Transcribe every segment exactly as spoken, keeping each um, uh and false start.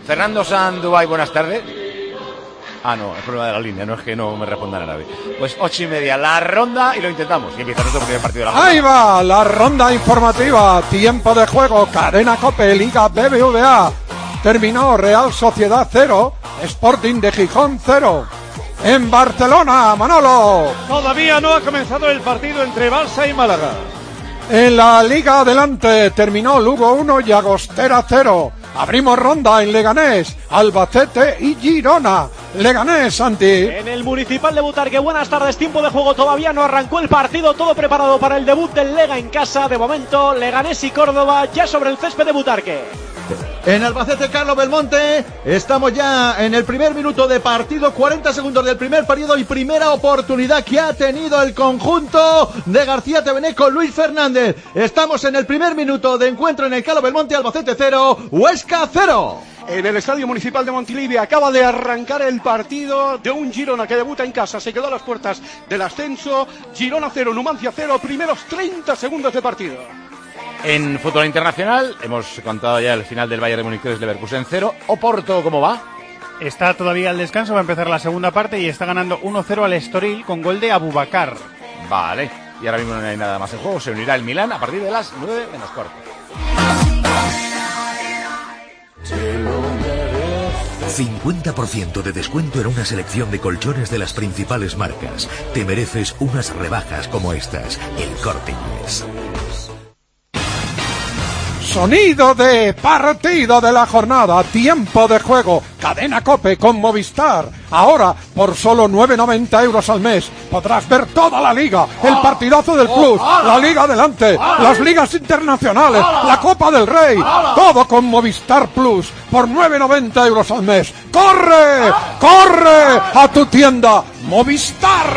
Fernando Sanz, Dubái, buenas tardes. Ah, no, es problema de la línea, no es que no me respondan a nadie. Pues ocho y media, la ronda y lo intentamos. Y empieza nuestro primer partido de la jornada. Ahí va, la ronda informativa. Tiempo de juego, Cadena COPE, Liga B B V A. Terminó Real Sociedad cero, Sporting de Gijón cero. En Barcelona, Manolo. Todavía no ha comenzado el partido entre Barça y Málaga. En la Liga Adelante terminó Lugo uno y Agostera cero. Abrimos ronda en Leganés, Albacete y Girona. Leganés, Santi. En el Municipal de Butarque, buenas tardes, tiempo de juego, todavía no arrancó el partido, todo preparado para el debut del Lega en casa. De momento, Leganés y Córdoba ya sobre el césped de Butarque. En Albacete, Carlos Belmonte, estamos ya en el primer minuto de partido, cuarenta segundos del primer periodo y primera oportunidad que ha tenido el conjunto de García Tevené con Luis Fernández. Estamos en el primer minuto de encuentro en el Carlos Belmonte, Albacete cero, Huesca cero. En el Estadio Municipal de Montilivi acaba de arrancar el partido de un Girona que debuta en casa, se quedó a las puertas del ascenso. Girona cero, Numancia cero, primeros treinta segundos de partido. En fútbol internacional hemos contado ya el final del Bayern de Múnich tres, Leverkusen cero. Oporto, ¿cómo va? Está todavía al descanso, va a empezar la segunda parte y está ganando uno cero al Estoril con gol de Abubakar. Vale, y ahora mismo no hay nada más en juego, se unirá el Milán a partir de las nueve menos cuarto. cincuenta por ciento de descuento en una selección de colchones de las principales marcas. Te mereces unas rebajas como estas. El Corte Inglés. Sonido de partido de la jornada, tiempo de juego, Cadena COPE con Movistar. Ahora, por solo nueve noventa euros al mes, podrás ver toda la liga, el partidazo del Plus, la Liga Adelante, las ligas internacionales, la Copa del Rey, todo con Movistar Plus, por nueve noventa euros al mes. ¡Corre! ¡Corre! A tu tienda Movistar.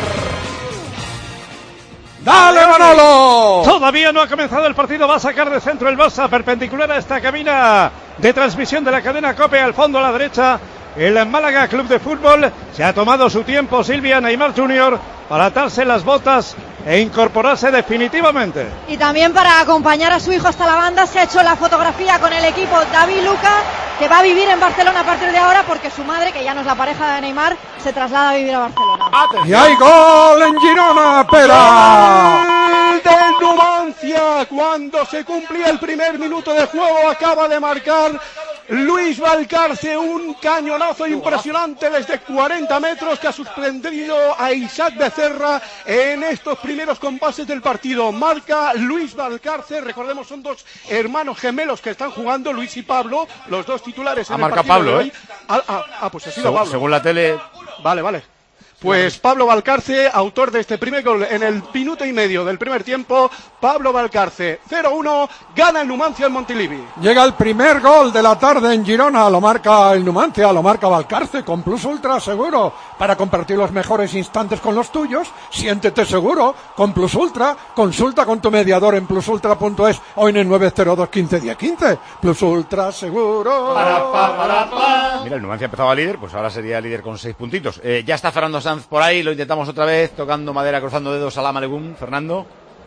¡Dale, Manolo! Todavía no ha comenzado el partido, va a sacar de centro el Barça, perpendicular a esta cabina de transmisión de la cadena COPE, al fondo a la derecha. El Málaga Club de Fútbol se ha tomado su tiempo, Silvia, Neymar junior, para atarse las botas e incorporarse definitivamente. Y también para acompañar a su hijo hasta la banda, se ha hecho la fotografía con el equipo David Luca, que va a vivir en Barcelona a partir de ahora porque su madre, que ya no es la pareja de Neymar, se traslada a vivir a Barcelona. ¡Y hay gol en Girona, Pera! ¡Gol del Numancia! Cuando se cumplía el primer minuto de juego, acaba de marcar Luis Valcarce, un cañonazo impresionante desde cuarenta metros que ha suspendido a Isaac Becerra en estos primeros compases del partido. Marca Luis Valcarce, recordemos, son dos hermanos gemelos que están jugando, Luis y Pablo, los dos titulares en el partido Pablo, de hoy. ¿eh? Ah, ah, ah, pues ha sido según, Pablo. Según la tele... Vale, vale. Pues Pablo Valcarce, autor de este primer gol en el minuto y medio del primer tiempo. Pablo Valcarce, cero uno, gana el Numancia en Montilivi. Llega el primer gol de la tarde en Girona, lo marca el Numancia, lo marca Valcarce con Plus Ultra seguro. Para compartir los mejores instantes con los tuyos, siéntete seguro con Plus Ultra. Consulta con tu mediador en plus ultra punto es o en el nueve cero dos uno cinco uno cero uno cinco. Plus Ultra seguro. Para, pa, para, pa. Mira, el Numancia empezaba líder, pues ahora sería líder con seis puntitos. Eh, ya está Fernando Sanz por ahí, lo intentamos otra vez, tocando madera, cruzando dedos, salam aleikum, Fernando.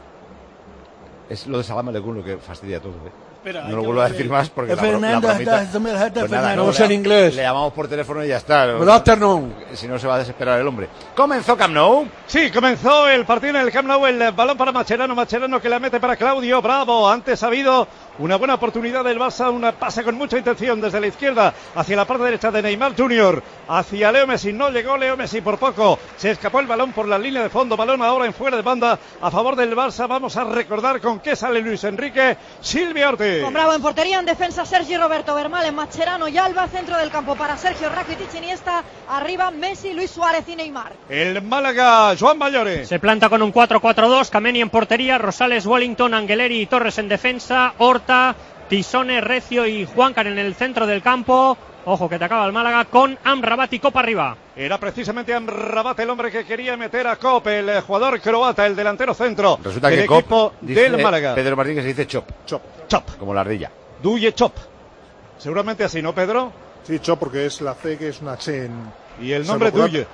Es lo de salam aleikum lo que fastidia todo, ¿eh? Espera, no lo vuelvo a decir más porque la, la bromita... Pues nada, no sé en inglés. Le llamamos por teléfono y ya está. Good afternoon. Si no se va a desesperar el hombre. Comenzó Camp Nou. Sí, comenzó el partido en el Camp Nou, el balón para Mascherano, Mascherano que la mete para Claudio Bravo. Antes ha habido una buena oportunidad del Barça, una pasa con mucha intención desde la izquierda hacia la parte derecha de Neymar junior, hacia Leo Messi, no llegó Leo Messi por poco, se escapó el balón por la línea de fondo, balón ahora en fuera de banda a favor del Barça. Vamos a recordar con qué sale Luis Enrique. Silvia Ortiz. Con Bravo en portería, en defensa Sergi Roberto, Vermaelen, Mascherano y Alba, centro del campo para Sergio Rakitic, Iniesta, arriba Messi, Luis Suárez y Neymar. El Málaga, Joan Mayores. Se planta con un cuatro cuatro dos, Kameni en portería, Rosales, Wellington, Angeleri y Torres en defensa, Horta, Tisone, Recio y Juancar en el centro del campo. Ojo que te acaba el Málaga con Amrabat y Copa arriba. Era precisamente Amrabat el hombre que quería meter a Cop, el jugador croata, el delantero centro. Resulta del que equipo Cop del dice Málaga. Pedro Martín que se dice Chop. Chop. Chop. Como la ardilla. Duye Chop. Seguramente así, ¿no, Pedro? Sí, Chop, porque es la C que es una H en... Y el nombre Duye.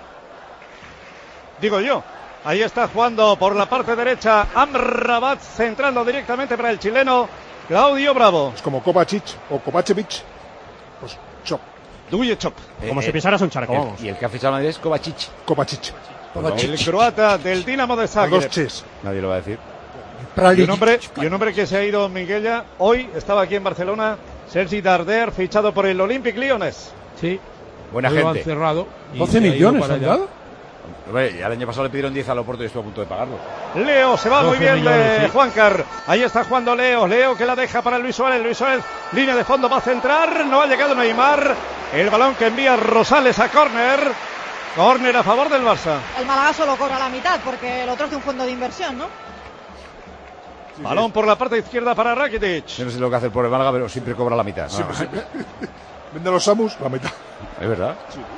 Digo yo. Ahí está jugando por la parte derecha Amrabat, centrando directamente para el chileno Claudio Bravo. Es como Kovacic o Kovacevic. Pues Chop. Duje Chop. Como Eh, si pisaras un charco, el- vamos. Y el que ha fichado a Madrid es Kovacic. Kovacic. El croata del Dinamo de Zagreb. Dos ches. Nadie lo va a decir. Y un, hombre, y un hombre que se ha ido, Miguella, hoy estaba aquí en Barcelona, Sergi Darder, fichado por el Olympique Lyonnais. Sí. Buena Hoy lo han gente. cerrado y doce se ha ido millones para han allá. dado. Hombre, ya el año pasado le pidieron diez al Oporto y estuvo a punto de pagarlo. Leo se va muy doce bien millones, de sí. Juancar. Ahí está jugando Leo. Leo que la deja para Luis Suárez. Luis Suárez, línea de fondo, va a centrar. No ha llegado Neymar. El balón que envía Rosales a córner. Córner a favor del Barça. El Málaga solo cobra la mitad porque el otro es de un fondo de inversión, ¿no? Balón por la parte izquierda para Rakitic. Yo no sé lo que hace el pobre Málaga, pero siempre cobra la mitad. ¿no? Siempre, siempre. Vende los Samus, la mitad. Es verdad.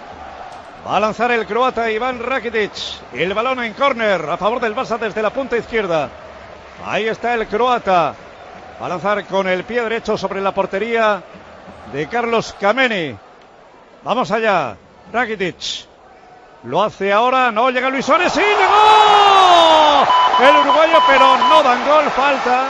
Va a lanzar el croata Iván Rakitic. El balón en córner a favor del Barça desde la punta izquierda. Ahí está el croata. Va a lanzar con el pie derecho sobre la portería de Carlos Kameni. Vamos allá. Rakitic. Lo hace ahora. No llega Luis Suárez. ¡Sí! ¡Llegó! El uruguayo, pero no dan gol. Falta.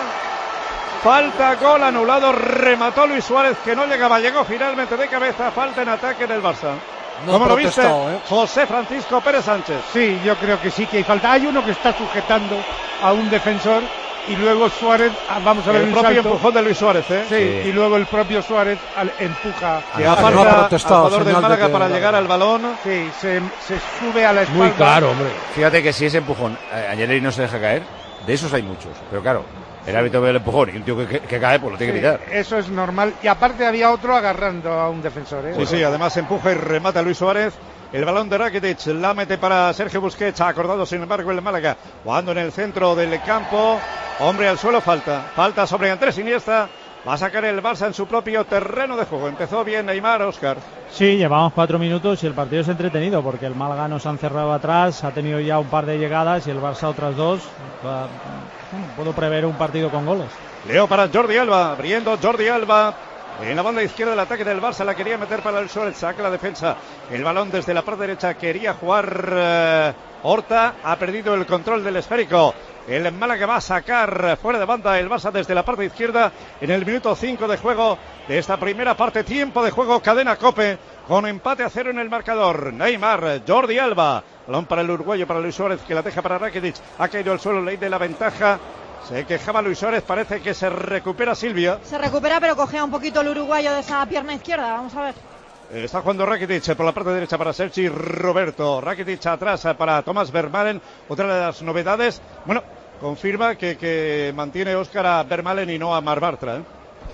Falta, gol anulado. Remató Luis Suárez, que no llegaba. Llegó finalmente de cabeza. Falta en ataque del Barça. No ¿Cómo ha lo viste, protestado, ¿eh? José Francisco Pérez Sánchez? Sí, yo creo que sí que hay falta. Hay uno que está sujetando a un defensor y luego Suárez, ah, vamos a ver El un propio salto. empujón de Luis Suárez, ¿eh? Sí, Sí. y luego el propio Suárez al- empuja. Que Ah, aparta no ha al protestado, jugador del señal de Málaga que- para llegar al balón. Sí, se, se sube a la espalda. Muy claro, hombre. Fíjate que si ese empujón eh, Angeleri no se deja caer, de esos hay muchos. Pero claro, el árbitro ve el empujón y un tío que, que- que cae, pues lo tiene que Sí, pitar. eso es normal. Y aparte había otro agarrando a un defensor, ¿eh? Sí, sí, además empuja y remata Luis Suárez. El balón de Rakitic la mete para Sergio Busquets. Ha acordado, sin embargo, el Málaga. Jugando en el centro del campo. Hombre al suelo, falta. Falta sobre Andrés Iniesta. Va a sacar el Barça en su propio terreno de juego. Empezó bien Neymar, Óscar. Sí, llevamos cuatro minutos y el partido es entretenido porque el Málaga nos han cerrado atrás, ha tenido ya un par de llegadas y el Barça otras dos. Va- bueno, puedo prever un partido con goles. Leo para Jordi Alba. Abriendo Jordi Alba. En la banda izquierda del ataque del Barça, la quería meter para el Suárez, saca la defensa. El balón desde la parte derecha quería jugar eh, Horta, ha perdido el control del esférico. El Málaga va a sacar fuera de banda el Barça desde la parte izquierda en el minuto cinco de juego de esta primera parte. Tiempo de juego, cadena COPE, con empate a cero en el marcador. Neymar, Jordi Alba, balón para el uruguayo, para Luis Suárez, que la deja para Rakitic. Ha caído al suelo, ley de la ventaja. Se quejaba Luis Suárez, parece que se recupera Silvia. Se recupera, pero cogea un poquito el uruguayo de esa pierna izquierda. Vamos a ver. Eh, Está jugando Rakitic por la parte derecha para Sergi Roberto. Rakitic atrás para Thomas Vermaelen. Otra de las novedades, bueno, confirma que, que mantiene Óscar a Vermaelen y no a Mar Bartra, ¿eh?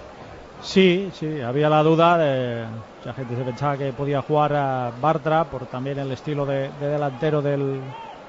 Sí, sí, había la duda de mucha gente se pensaba que podía jugar a Bartra por también el estilo de, de delantero del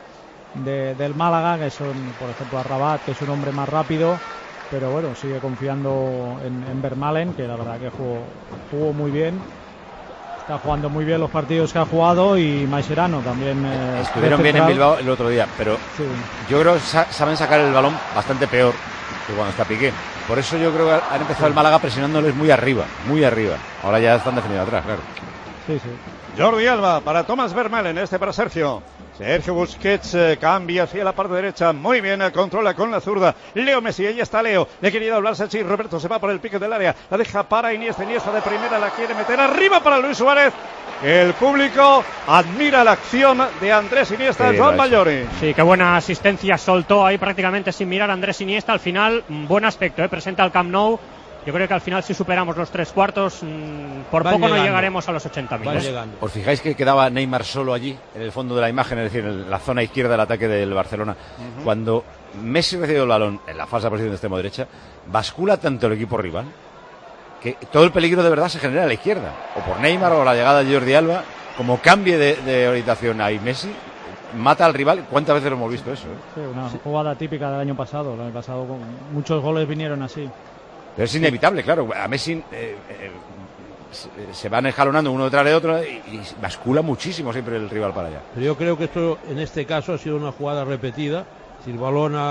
de- del Málaga, que son, por ejemplo, a Rabat, que es un hombre más rápido, pero bueno, sigue confiando en, en Vermaelen, que la verdad que jugó, jugó muy bien. Está jugando muy bien los partidos que ha jugado y Mascherano también. eh, Estuvieron de bien en central. Bilbao el otro día, pero Sí. yo creo que sa- saben sacar el balón bastante peor que cuando está Piqué. Por eso yo creo que han empezado el Málaga presionándoles muy arriba, muy arriba. Ahora ya están defendiendo atrás, claro. Sí, sí. Jordi Alba para Thomas Vermaelen, este para Sergio. Sergio Busquets eh, cambia hacia la parte derecha, muy bien, eh, controla con la zurda. Leo Messi, ahí está Leo. Le quería hablar Sergi Roberto, se va por el pique del área. La deja para Iniesta, Iniesta de primera, la quiere meter arriba para Luis Suárez. El público admira la acción de Andrés Iniesta, Sí, Joan lo ha hecho. Bayori. Sí, qué buena asistencia soltó ahí prácticamente sin mirar a Andrés Iniesta. Al final, mm, buen aspecto, ¿eh? Presenta el Camp Nou. Yo creo que al final si superamos los tres cuartos, mmm, por Van poco no llegando. llegaremos a los ochenta mil. ¿Os fijáis que quedaba Neymar solo allí, en el fondo de la imagen, es decir, en la zona izquierda del ataque del Barcelona? Ujú. Cuando Messi recibe el balón en la falsa posición de extremo derecha, bascula tanto el equipo rival que todo el peligro de verdad se genera a la izquierda, o por Neymar o la llegada de Jordi Alba, como cambie de, de orientación ahí Messi, mata al rival. ¿Cuántas veces lo hemos visto eso? eh? Sí, una jugada típica del año pasado. El año pasado con- muchos goles vinieron así. Pero es inevitable, claro. A Messi eh, eh, se, se van esjalonando uno detrás de otro y, y bascula muchísimo siempre el rival para allá. Pero yo creo que esto, en este caso, ha sido una jugada repetida. Si el balón ha,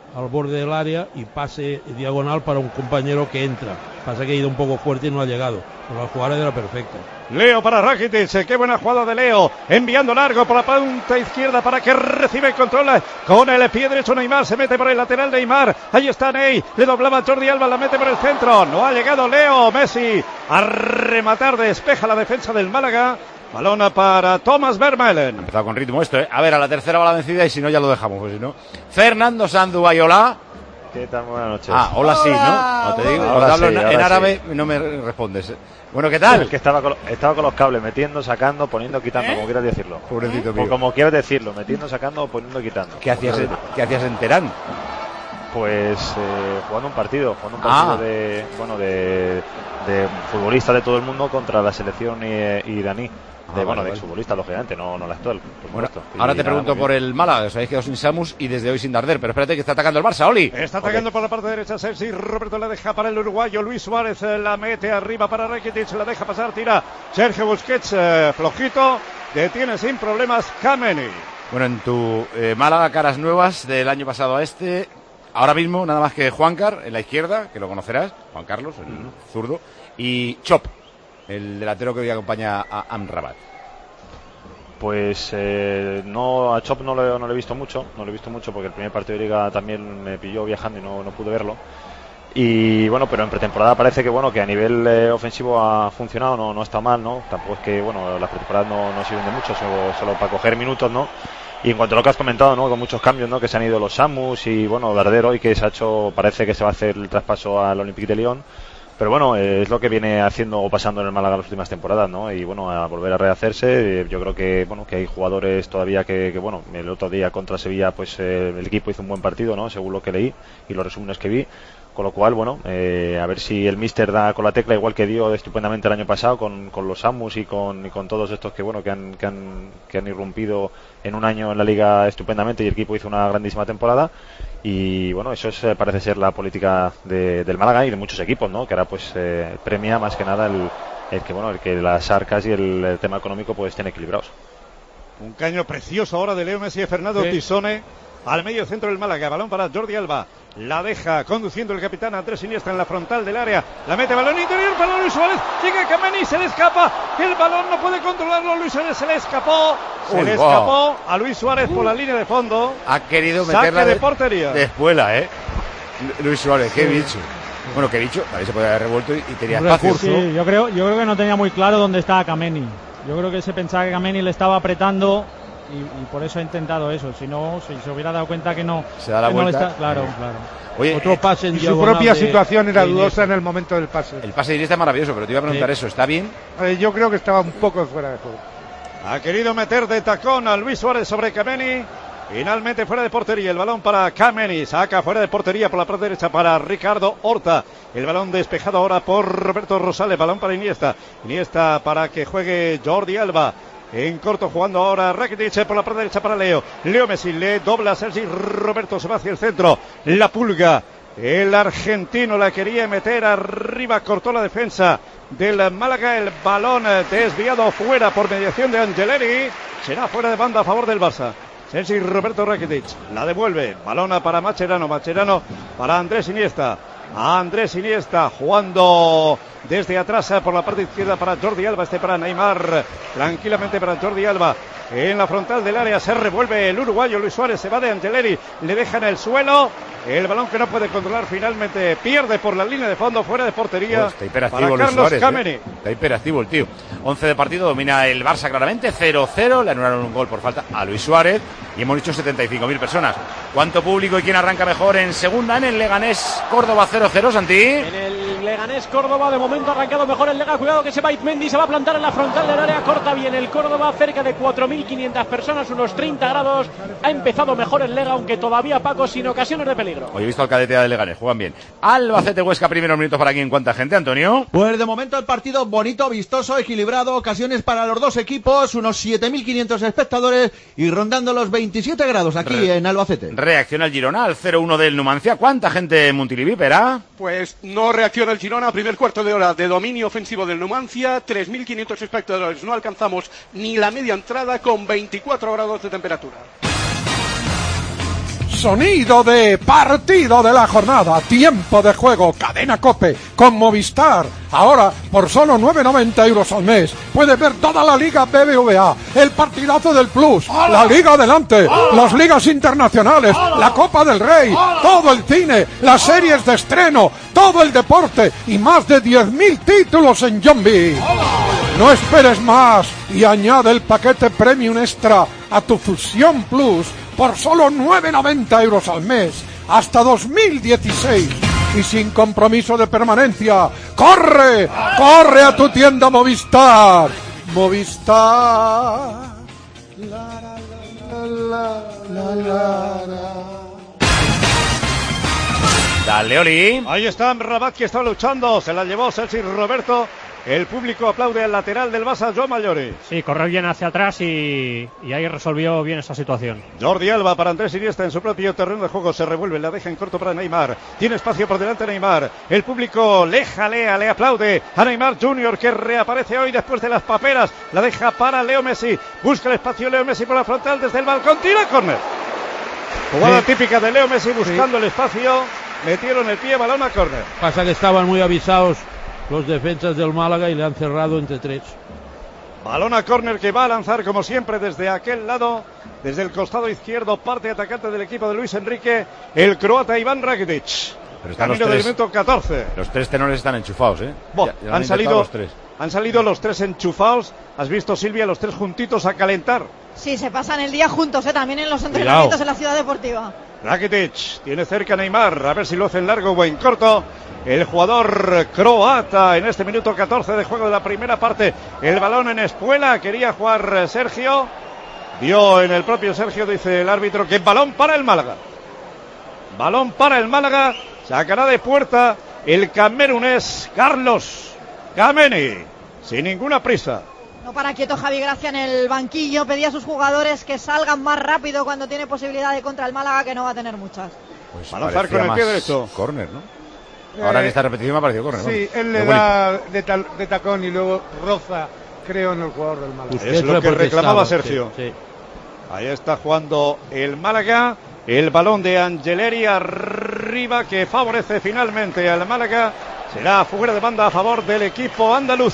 al borde del área y pase diagonal para un compañero que entra. Pasa que ha ido un poco fuerte y no ha llegado, pero la jugada era perfecta. Leo para Rakitic, qué buena jugada de Leo, enviando largo por la punta izquierda para que recibe y controla con el pie derecho Neymar, se mete por el lateral Neymar, ahí está Ney, le doblaba Jordi Alba, la mete por el centro, no ha llegado Leo, Messi a rematar, despeja la defensa del Málaga. Balón para Thomas Vermaelen. Ha empezado con ritmo esto, ¿eh? A ver, a la tercera va la vencida y si no ya lo dejamos, pues si no. Fernando Sandu Bayola. ¿Qué tal? Buenas noches. Ah, hola, sí, ¿no? No te digo, ahora hablo sí, en, ahora en árabe sí. no me respondes. Bueno, ¿qué tal? Es que estaba con, estaba con los cables, metiendo, sacando, poniendo, quitando, ¿Eh? como quieras decirlo. Pobrecito mío. O como quieras decirlo, metiendo, sacando, poniendo, quitando. ¿Qué hacías, en, ¿qué hacías en Teherán? Pues eh, jugando un partido, jugando un partido ah. de, bueno, de, de futbolistas de todo el mundo contra la selección iraní. De, ah, bueno, vale, de exfutbolista, vale. lógicamente, no, no la actual, por bueno, supuesto. Ahora te pregunto por el Málaga, os habéis quedado sin Samus y desde hoy sin Darder, pero espérate que está atacando el Barça, Oli. Está atacando okay. por la parte derecha Sergi, Roberto la deja para el uruguayo, Luis Suárez la mete arriba para Rakitic, la deja pasar, tira Sergio Busquets, eh, flojito, detiene sin problemas Kameni. Bueno, en tu eh, Málaga, caras nuevas del año pasado a este, ahora mismo nada más que Juancar en la izquierda, que lo conocerás, Juan Carlos, el uh-huh. zurdo, y Chop, el delantero que hoy acompaña a Amrabat. Pues eh, no a Chop no lo, no lo he visto mucho, no lo he visto mucho porque el primer partido de Liga también me pilló viajando y no, no pude verlo. Y bueno, pero en pretemporada parece que bueno que a nivel eh, ofensivo ha funcionado, no, no está mal, ¿no? Tampoco es que bueno las pretemporadas no, no sirven de mucho, solo, solo para coger minutos, ¿no? Y en cuanto a lo que has comentado, ¿no? Con muchos cambios, ¿no? Que se han ido los Samus y bueno, Darder hoy que se ha hecho, parece que se va a hacer el traspaso al Olympique de Lyon. Pero bueno, eh, es lo que viene haciendo o pasando en el Málaga las últimas temporadas, ¿no? Y bueno, a volver a rehacerse, eh, yo creo que bueno que hay jugadores todavía que, que bueno, el otro día contra Sevilla, pues eh, el equipo hizo un buen partido, ¿no? Según lo que leí y los resúmenes que vi. Con lo cual, bueno, eh, a ver si el míster da con la tecla, igual que dio estupendamente el año pasado con, con los Samus y con, y con todos estos que bueno que han, que han que han irrumpido en un año en la liga estupendamente y el equipo hizo una grandísima temporada. Y bueno, eso es, parece ser la política de, del Málaga y de muchos equipos, ¿no? Que ahora pues eh, premia más que nada el, el que bueno el que las arcas y el, el tema económico pues estén equilibrados. Un caño precioso ahora de Leo Messi y Fernando sí. Tisone al medio centro del Málaga, balón para Jordi Alba, la deja conduciendo el capitán Andrés Iniesta en la frontal del área, la mete, balón interior para Luis Suárez, llega Kameni, se le escapa, el balón no puede controlarlo, Luis Suárez se le escapó, se Uy, le wow. escapó a Luis Suárez uh. por la línea de fondo, ha querido meterla de, de portería, de espuela, eh, Luis Suárez, qué sí. bicho. Bueno, qué bicho, a ver se puede haber revuelto y, y tenía espacio. Sí, yo creo, yo creo que no tenía muy claro dónde estaba Kameni. Yo creo que se pensaba que Kameni le estaba apretando y, y por eso ha intentado eso. Si no, si se hubiera dado cuenta que no, se da la que vuelta. No le está, claro, claro. Oye, otro pase en y su propia de, situación era dudosa en el momento del pase. El pase de Iniesta es maravilloso, pero te iba a preguntar sí. eso, ¿está bien? Eh, yo creo que estaba un poco fuera de juego. Ha querido meter de tacón a Luis Suárez sobre Kameni. Finalmente fuera de portería, el balón para Kameni, saca fuera de portería por la parte derecha para Ricardo Horta, el balón despejado ahora por Roberto Rosales, balón para Iniesta, Iniesta para que juegue Jordi Alba, en corto jugando ahora Rakitic por la parte derecha para Leo, Leo Messi, le dobla a Sergi Roberto, se va hacia el centro, la pulga, el argentino la quería meter arriba, cortó la defensa del Málaga, el balón desviado fuera por mediación de Angeleri, será fuera de banda a favor del Barça. Sergi Roberto Rakitic la devuelve, balona para Mascherano, Mascherano para Andrés Iniesta, Andrés Iniesta jugando desde atrás por la parte izquierda para Jordi Alba, este para Neymar, tranquilamente para Jordi Alba, en la frontal del área se revuelve el uruguayo Luis Suárez, se va de Angeleri, le deja en el suelo, el balón que no puede controlar finalmente pierde por la línea de fondo fuera de portería. Pues está hiperactivo para Luis Carlos Suárez, Kameni. ¿eh? Está hiperactivo el tío. once de partido, domina el Barça claramente, cero cero, le anularon un gol por falta a Luis Suárez y hemos dicho setenta y cinco mil personas. ¿Cuánto público y quién arranca mejor en segunda en el Leganés Córdoba cero cero, Santi? En el Leganés Córdoba de momento ha arrancado mejor el Lega, cuidado que se va Izmendi, se va a plantar en la frontal del área, corta bien el Córdoba, cerca de cuatro mil quinientas personas, unos treinta grados, ha empezado mejor el Lega, aunque todavía Paco sin ocasiones de peligro. Hoy he visto al cadete de Leganés, juegan bien. Albacete Huesca, primeros minutos para aquí, ¿en cuánta gente, Antonio? Pues de momento el partido bonito, vistoso, equilibrado, ocasiones para los dos equipos, unos siete mil quinientos espectadores y rondando los veintisiete grados aquí Re- en Albacete. Reacciona el Girona al cero uno del Numancia. ¿Cuánta gente en Montilivi, Pera? Pues no reacciona el Girona, primer cuarto de hora de dominio ofensivo del Numancia, tres mil quinientos espectadores, no alcanzamos ni la media entrada con veinticuatro grados de temperatura. Sonido de partido de la jornada, tiempo de juego, cadena COPE con Movistar. Ahora, por solo nueve noventa euros al mes, puedes ver toda la Liga B B V A, el partidazo del Plus, la Liga Adelante, las ligas internacionales, la Copa del Rey, todo el cine, las series de estreno, todo el deporte y más de diez mil títulos en Yombi. No esperes más y añade el paquete Premium Extra a tu Fusión Plus por solo nueve noventa euros al mes, hasta dos mil dieciséis. Y sin compromiso de permanencia. ¡Corre! ¡Corre a tu tienda Movistar! Movistar. La, la, la, la, la, la. Dale, Oli. Ahí está Rabat, que está luchando. Se la llevó Sergi Roberto. El público aplaude al lateral del Barça, Joan Mallori. Sí, corrió bien hacia atrás y, y ahí resolvió bien esa situación. Jordi Alba para Andrés Iniesta en su propio terreno de juego. Se revuelve, la deja en corto para Neymar. Tiene espacio por delante Neymar. El público le jalea, le aplaude a Neymar junior, que reaparece hoy después de las paperas. La deja para Leo Messi. Busca el espacio Leo Messi por la frontal desde el balcón. Tira córner. Jugada sí. típica de Leo Messi buscando sí. el espacio. Metieron el pie, balón a córner. Pasa que estaban muy avisados los defensas del Málaga y le han cerrado entre tres. Balón a córner que va a lanzar como siempre desde aquel lado, desde el costado izquierdo, parte atacante del equipo de Luis Enrique, el croata Iván Rakitic. Pero están Camino los tres, del minuto catorce. Los tres tenores están enchufados, ¿eh? Bo, ya, ya han, han salido los tres. Han salido los tres enchufados. ¿Has visto, Silvia, los tres juntitos a calentar? Sí, se pasan el día juntos, ¿eh? También en los entrenamientos en la Ciudad Deportiva. Rakitic tiene cerca a Neymar, a ver si lo hace en largo o en corto. El jugador croata en este minuto catorce de juego de la primera parte. El balón en espuela, quería jugar Sergio. Vio en el propio Sergio, dice el árbitro, que balón para el Málaga. Balón para el Málaga, sacará de puerta el camerunés Carlos Kameni, sin ninguna prisa. No para quieto Javi Gracia en el banquillo, pedía a sus jugadores que salgan más rápido cuando tiene posibilidad de contra el Málaga, que no va a tener muchas. Pues va a lanzar con el pie derecho. Córner, ¿no? Ahora en esta repetición me ha parecido córner, ¿no? Sí, él le da de, tal, de tacón y luego roza, creo, en el jugador del Málaga. Es lo que reclamaba Sergio. Sí, sí. Ahí está jugando el Málaga. El balón de Angeleri arriba que favorece finalmente al Málaga. Será fuera de banda a favor del equipo andaluz.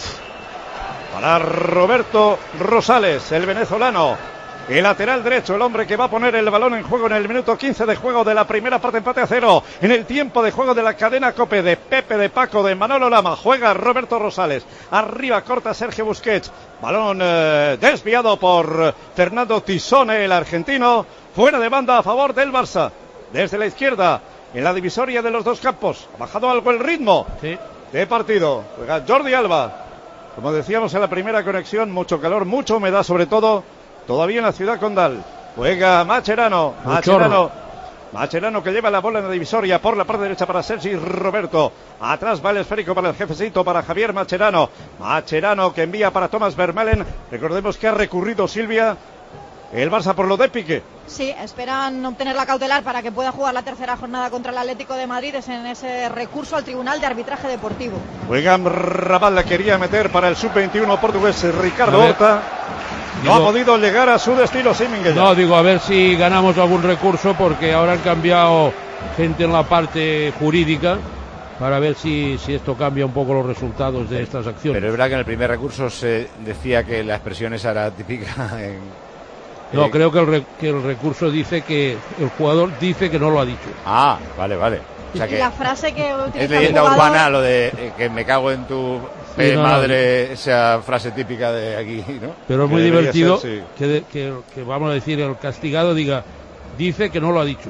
Para Roberto Rosales, el venezolano. El lateral derecho, el hombre que va a poner el balón en juego en el minuto quince de juego de la primera parte, empate a cero. En el tiempo de juego de la cadena COPE de Pepe, de Paco, de Manolo Lama. Juega Roberto Rosales. Arriba corta Sergio Busquets. Balón eh, desviado por Fernando Tisone, el argentino. Fuera de banda a favor del Barça. Desde la izquierda, en la divisoria de los dos campos. Ha bajado algo el ritmo sí. de partido. Juega Jordi Alba. Como decíamos en la primera conexión, mucho calor, mucha humedad sobre todo. Todavía en la ciudad condal. Juega Macherano. Macherano. Macherano que lleva la bola en la divisoria por la parte derecha para Sergi Roberto. Atrás va el esférico para el jefecito, para Javier Macherano. Macherano que envía para Thomas Vermaelen. Recordemos que ha recurrido Silvia el Barça por lo de Piqué. Sí, esperan obtener la cautelar para que pueda jugar la tercera jornada contra el Atlético de Madrid. Es en ese recurso al Tribunal de Arbitraje Deportivo. Juega Rabat, la quería meter para el sub veintiuno portugués Ricardo Horta. No digo, ha podido llegar a su destino, sí, Minguella. No, digo, a ver si ganamos algún recurso, porque ahora han cambiado gente en la parte jurídica para ver si, si esto cambia un poco los resultados de estas acciones. Pero es verdad que en el primer recurso se decía que la expresión esa era típica en... No, eh, creo que el, re, que el recurso dice que el jugador dice que no lo ha dicho. Ah, vale, vale. O sea que la frase que utiliza es leyenda el jugador... urbana lo de eh, que me cago en tu sí, no, madre, no. Esa frase típica de aquí, ¿no? Pero es muy divertido ser, sí. que, de, que, que, vamos a decir, el castigado diga, dice que no lo ha dicho.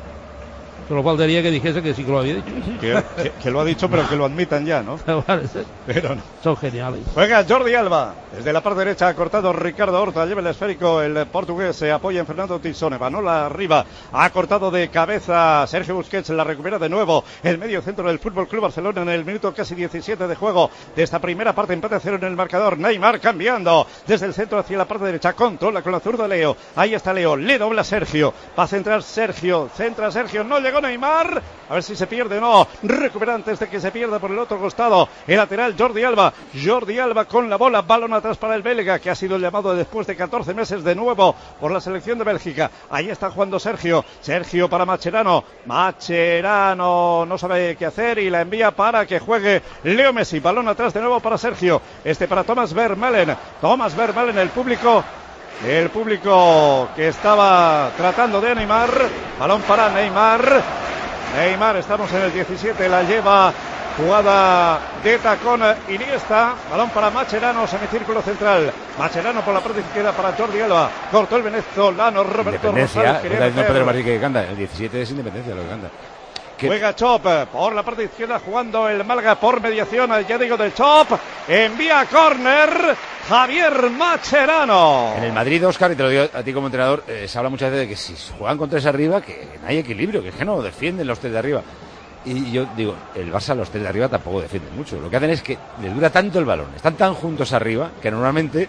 Solo faltaría que dijese que sí que lo había dicho. Que, que, que lo ha dicho, pero que lo admitan ya, ¿no? Pero no. Son geniales. Juega Jordi Alba. Desde la parte derecha ha cortado Ricardo Horta. Lleva el esférico. El portugués se apoya en Fernando Tisone. Vanola arriba. Ha cortado de cabeza Sergio Busquets. La recupera de nuevo. El medio centro del Fútbol Club Barcelona en el minuto casi diecisiete de juego de esta primera parte. Empate a cero en el marcador. Neymar cambiando. Desde el centro hacia la parte derecha. Controla con la zurda Leo. Ahí está Leo. Le dobla Sergio. Va a centrar Sergio. Centra Sergio. No llega llegó Neymar, a ver si se pierde o no, recupera antes de que se pierda por el otro costado, el lateral Jordi Alba, Jordi Alba con la bola, balón atrás para el belga, que ha sido llamado después de catorce meses de nuevo por la selección de Bélgica. Ahí está jugando Sergio, Sergio para Mascherano, Mascherano no sabe qué hacer y la envía para que juegue Leo Messi, balón atrás de nuevo para Sergio, este para Thomas Vermaelen, Thomas Vermaelen, el público El público que estaba tratando de animar. Balón para Neymar. Neymar, estamos en el diecisiete, la lleva jugada de tacón Iniesta. Balón para Mascherano, semicírculo central. Mascherano por la parte izquierda para Jordi Alba. Cortó el venezolano Roberto Rosales. No Pedro Martí que canta. El diecisiete es Independencia lo que canta. Que... Juega Chop por la parte izquierda, jugando el Málaga por mediación, ya digo, del Chop. Envía a córner Javier Mascherano. En el Madrid, Óscar, y te lo digo a ti como entrenador, eh, se habla muchas veces de que si juegan con tres arriba, que no hay equilibrio, que es que no defienden los tres de arriba. Y yo digo, el Barça, los tres de arriba tampoco defienden mucho. Lo que hacen es que les dura tanto el balón, están tan juntos arriba, que normalmente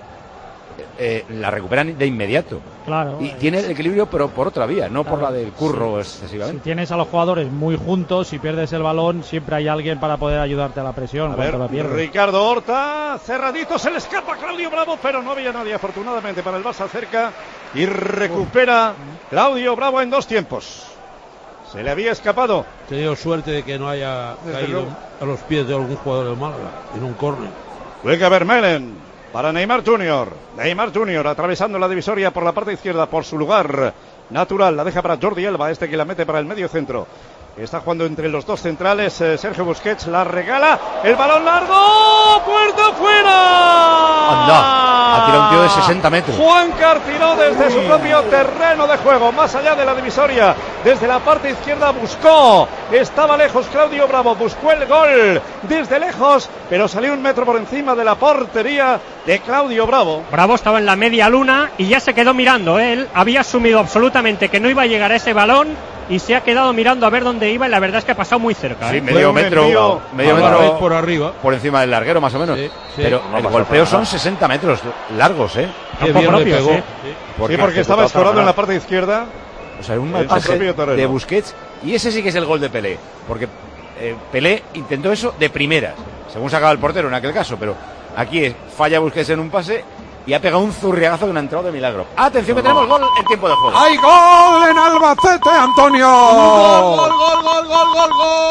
eh, la recuperan de inmediato. Claro. Y tiene el equilibrio, pero por otra vía, no claro, por la del curro sí, excesivamente. Si tienes a los jugadores muy juntos, si pierdes el balón, siempre hay alguien para poder ayudarte a la presión. A ver, la Ricardo Horta, cerradito, se le escapa Claudio Bravo, pero no había nadie afortunadamente para el Barça cerca. Y recupera Claudio Bravo en dos tiempos. Se le había escapado. He tenido suerte de que no haya Desde caído luego. a los pies de algún jugador del Málaga en un córner. Juega Vermaelen para Neymar Junior. Neymar Junior atravesando la divisoria por la parte izquierda, por su lugar natural. La deja para Jordi Alba, este que la mete para el medio centro. Está jugando entre los dos centrales. eh, Sergio Busquets la regala. El balón largo. ¡Puerta fuera! Anda, ha tirado un tío de sesenta metros. Juancar tiró desde su propio terreno de juego, más allá de la divisoria. Desde la parte izquierda buscó. Estaba lejos Claudio Bravo. Buscó el gol desde lejos, pero salió un metro por encima de la portería de Claudio Bravo. Bravo estaba en la media luna y ya se quedó mirando. Él había asumido absolutamente que no iba a llegar a ese balón y se ha quedado mirando a ver dónde iba, y la verdad es que ha pasado muy cerca. Sí, ¿eh? medio metro, envío, medio metro por arriba, por encima del larguero más o menos. Sí, sí. Pero no el golpeo son sesenta metros largos, ¿eh? Qué bien propio, le pegó. Sí, porque, sí, porque estaba escorado en la parte izquierda. O sea, un mal pase de Busquets, y ese sí que es el gol de Pelé, porque eh, Pelé intentó eso de primeras, según sacaba el portero en aquel caso, pero aquí es, falla Busquets en un pase y ha pegado un zurriagazo que no ha entrado de milagro. Atención, que tenemos gol en tiempo de juego. ¡Hay gol en Albacete, Antonio! ¡Gol, gol, gol, gol, gol, gol,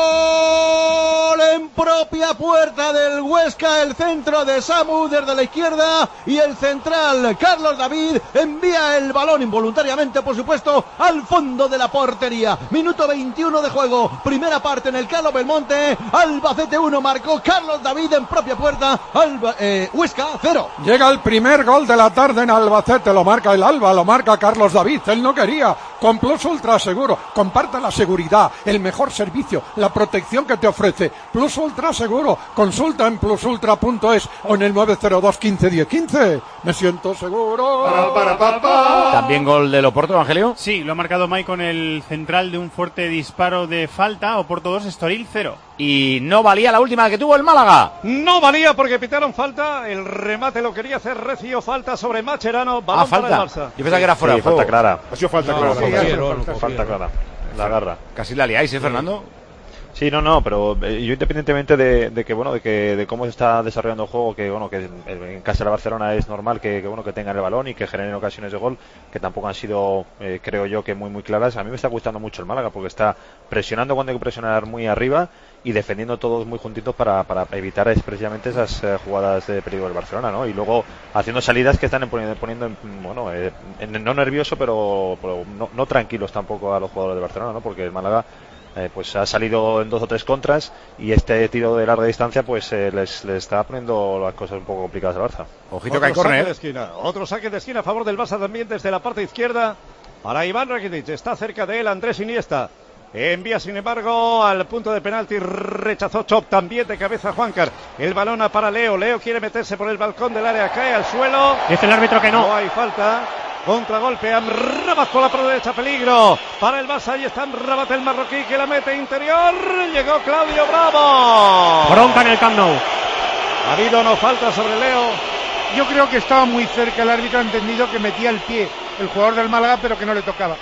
gol! En propia puerta del Huesca, el centro de Samu desde la izquierda, y el central, Carlos David, envía el balón involuntariamente, por supuesto, al fondo de la portería. Minuto veintiuno de juego, primera parte en el Carlos Belmonte. Albacete uno, marcó Carlos David en propia puerta. Alba, eh, Huesca cero. Llega el primer gol de la tarde en Albacete, lo marca el Alba, lo marca Carlos David, él no quería, con Plus Ultra Seguro, comparta la seguridad, el mejor servicio, la protección que te ofrece, Plus Ultra Seguro, consulta en plus ultra punto es o en el nueve cero dos quince diez quince, me siento seguro. Para, para, para, para. ¿También gol del Oporto, Evangelio? Sí, lo ha marcado Mike con el central de un fuerte disparo de falta, Oporto dos, Estoril cero. Y no valía la última que tuvo el Málaga. No valía porque pitaron falta. El remate lo quería hacer Recio. Falta sobre Mascherano. Balón ah, falta. Para el Barça. Yo pensaba que era fuera sí, de juego. Falta clara. Ha sido falta no, clara. No, sí, falta, no, falta, falta clara. La agarra. Casi la liáis, ¿eh, Fernando? Sí, no, no, pero yo independientemente de, de que bueno, de que de cómo se está desarrollando el juego, que bueno, que en casa de Barcelona es normal que, que bueno que tengan el balón y que generen ocasiones de gol, que tampoco han sido, eh, creo yo, que muy muy claras. A mí me está gustando mucho el Málaga porque está presionando cuando hay que presionar muy arriba y defendiendo todos muy juntitos para, para evitar precisamente esas eh, jugadas de peligro del Barcelona, ¿no? Y luego haciendo salidas que están poniendo, poniendo en, bueno, eh, en, no nervioso, pero, pero no, no tranquilos tampoco a los jugadores de Barcelona, ¿no? Porque el Málaga Eh, pues ha salido en dos o tres contras y este tiro de larga distancia pues eh, les, les está poniendo las cosas un poco complicadas al Barça. Ojito que hay córner. Otro saque de esquina a favor del Barça también desde la parte izquierda para Iván Rakitic. Está cerca de él Andrés Iniesta. Envía sin embargo al punto de penalti, rechazó Chop, también de cabeza Juancar. El balón para Leo, Leo quiere meterse por el balcón del área, cae al suelo. Dice el árbitro que no. No hay falta. Contragolpe, Amrabat por la parte derecha, peligro para el Barça. Ahí está Amrabat, el marroquí, que la mete interior. Llegó Claudio Bravo. Bronca en el Camp Nou. Ha habido no falta sobre Leo. Yo creo que estaba muy cerca, el árbitro ha entendido que metía el pie el jugador del Málaga, pero que no le tocaba.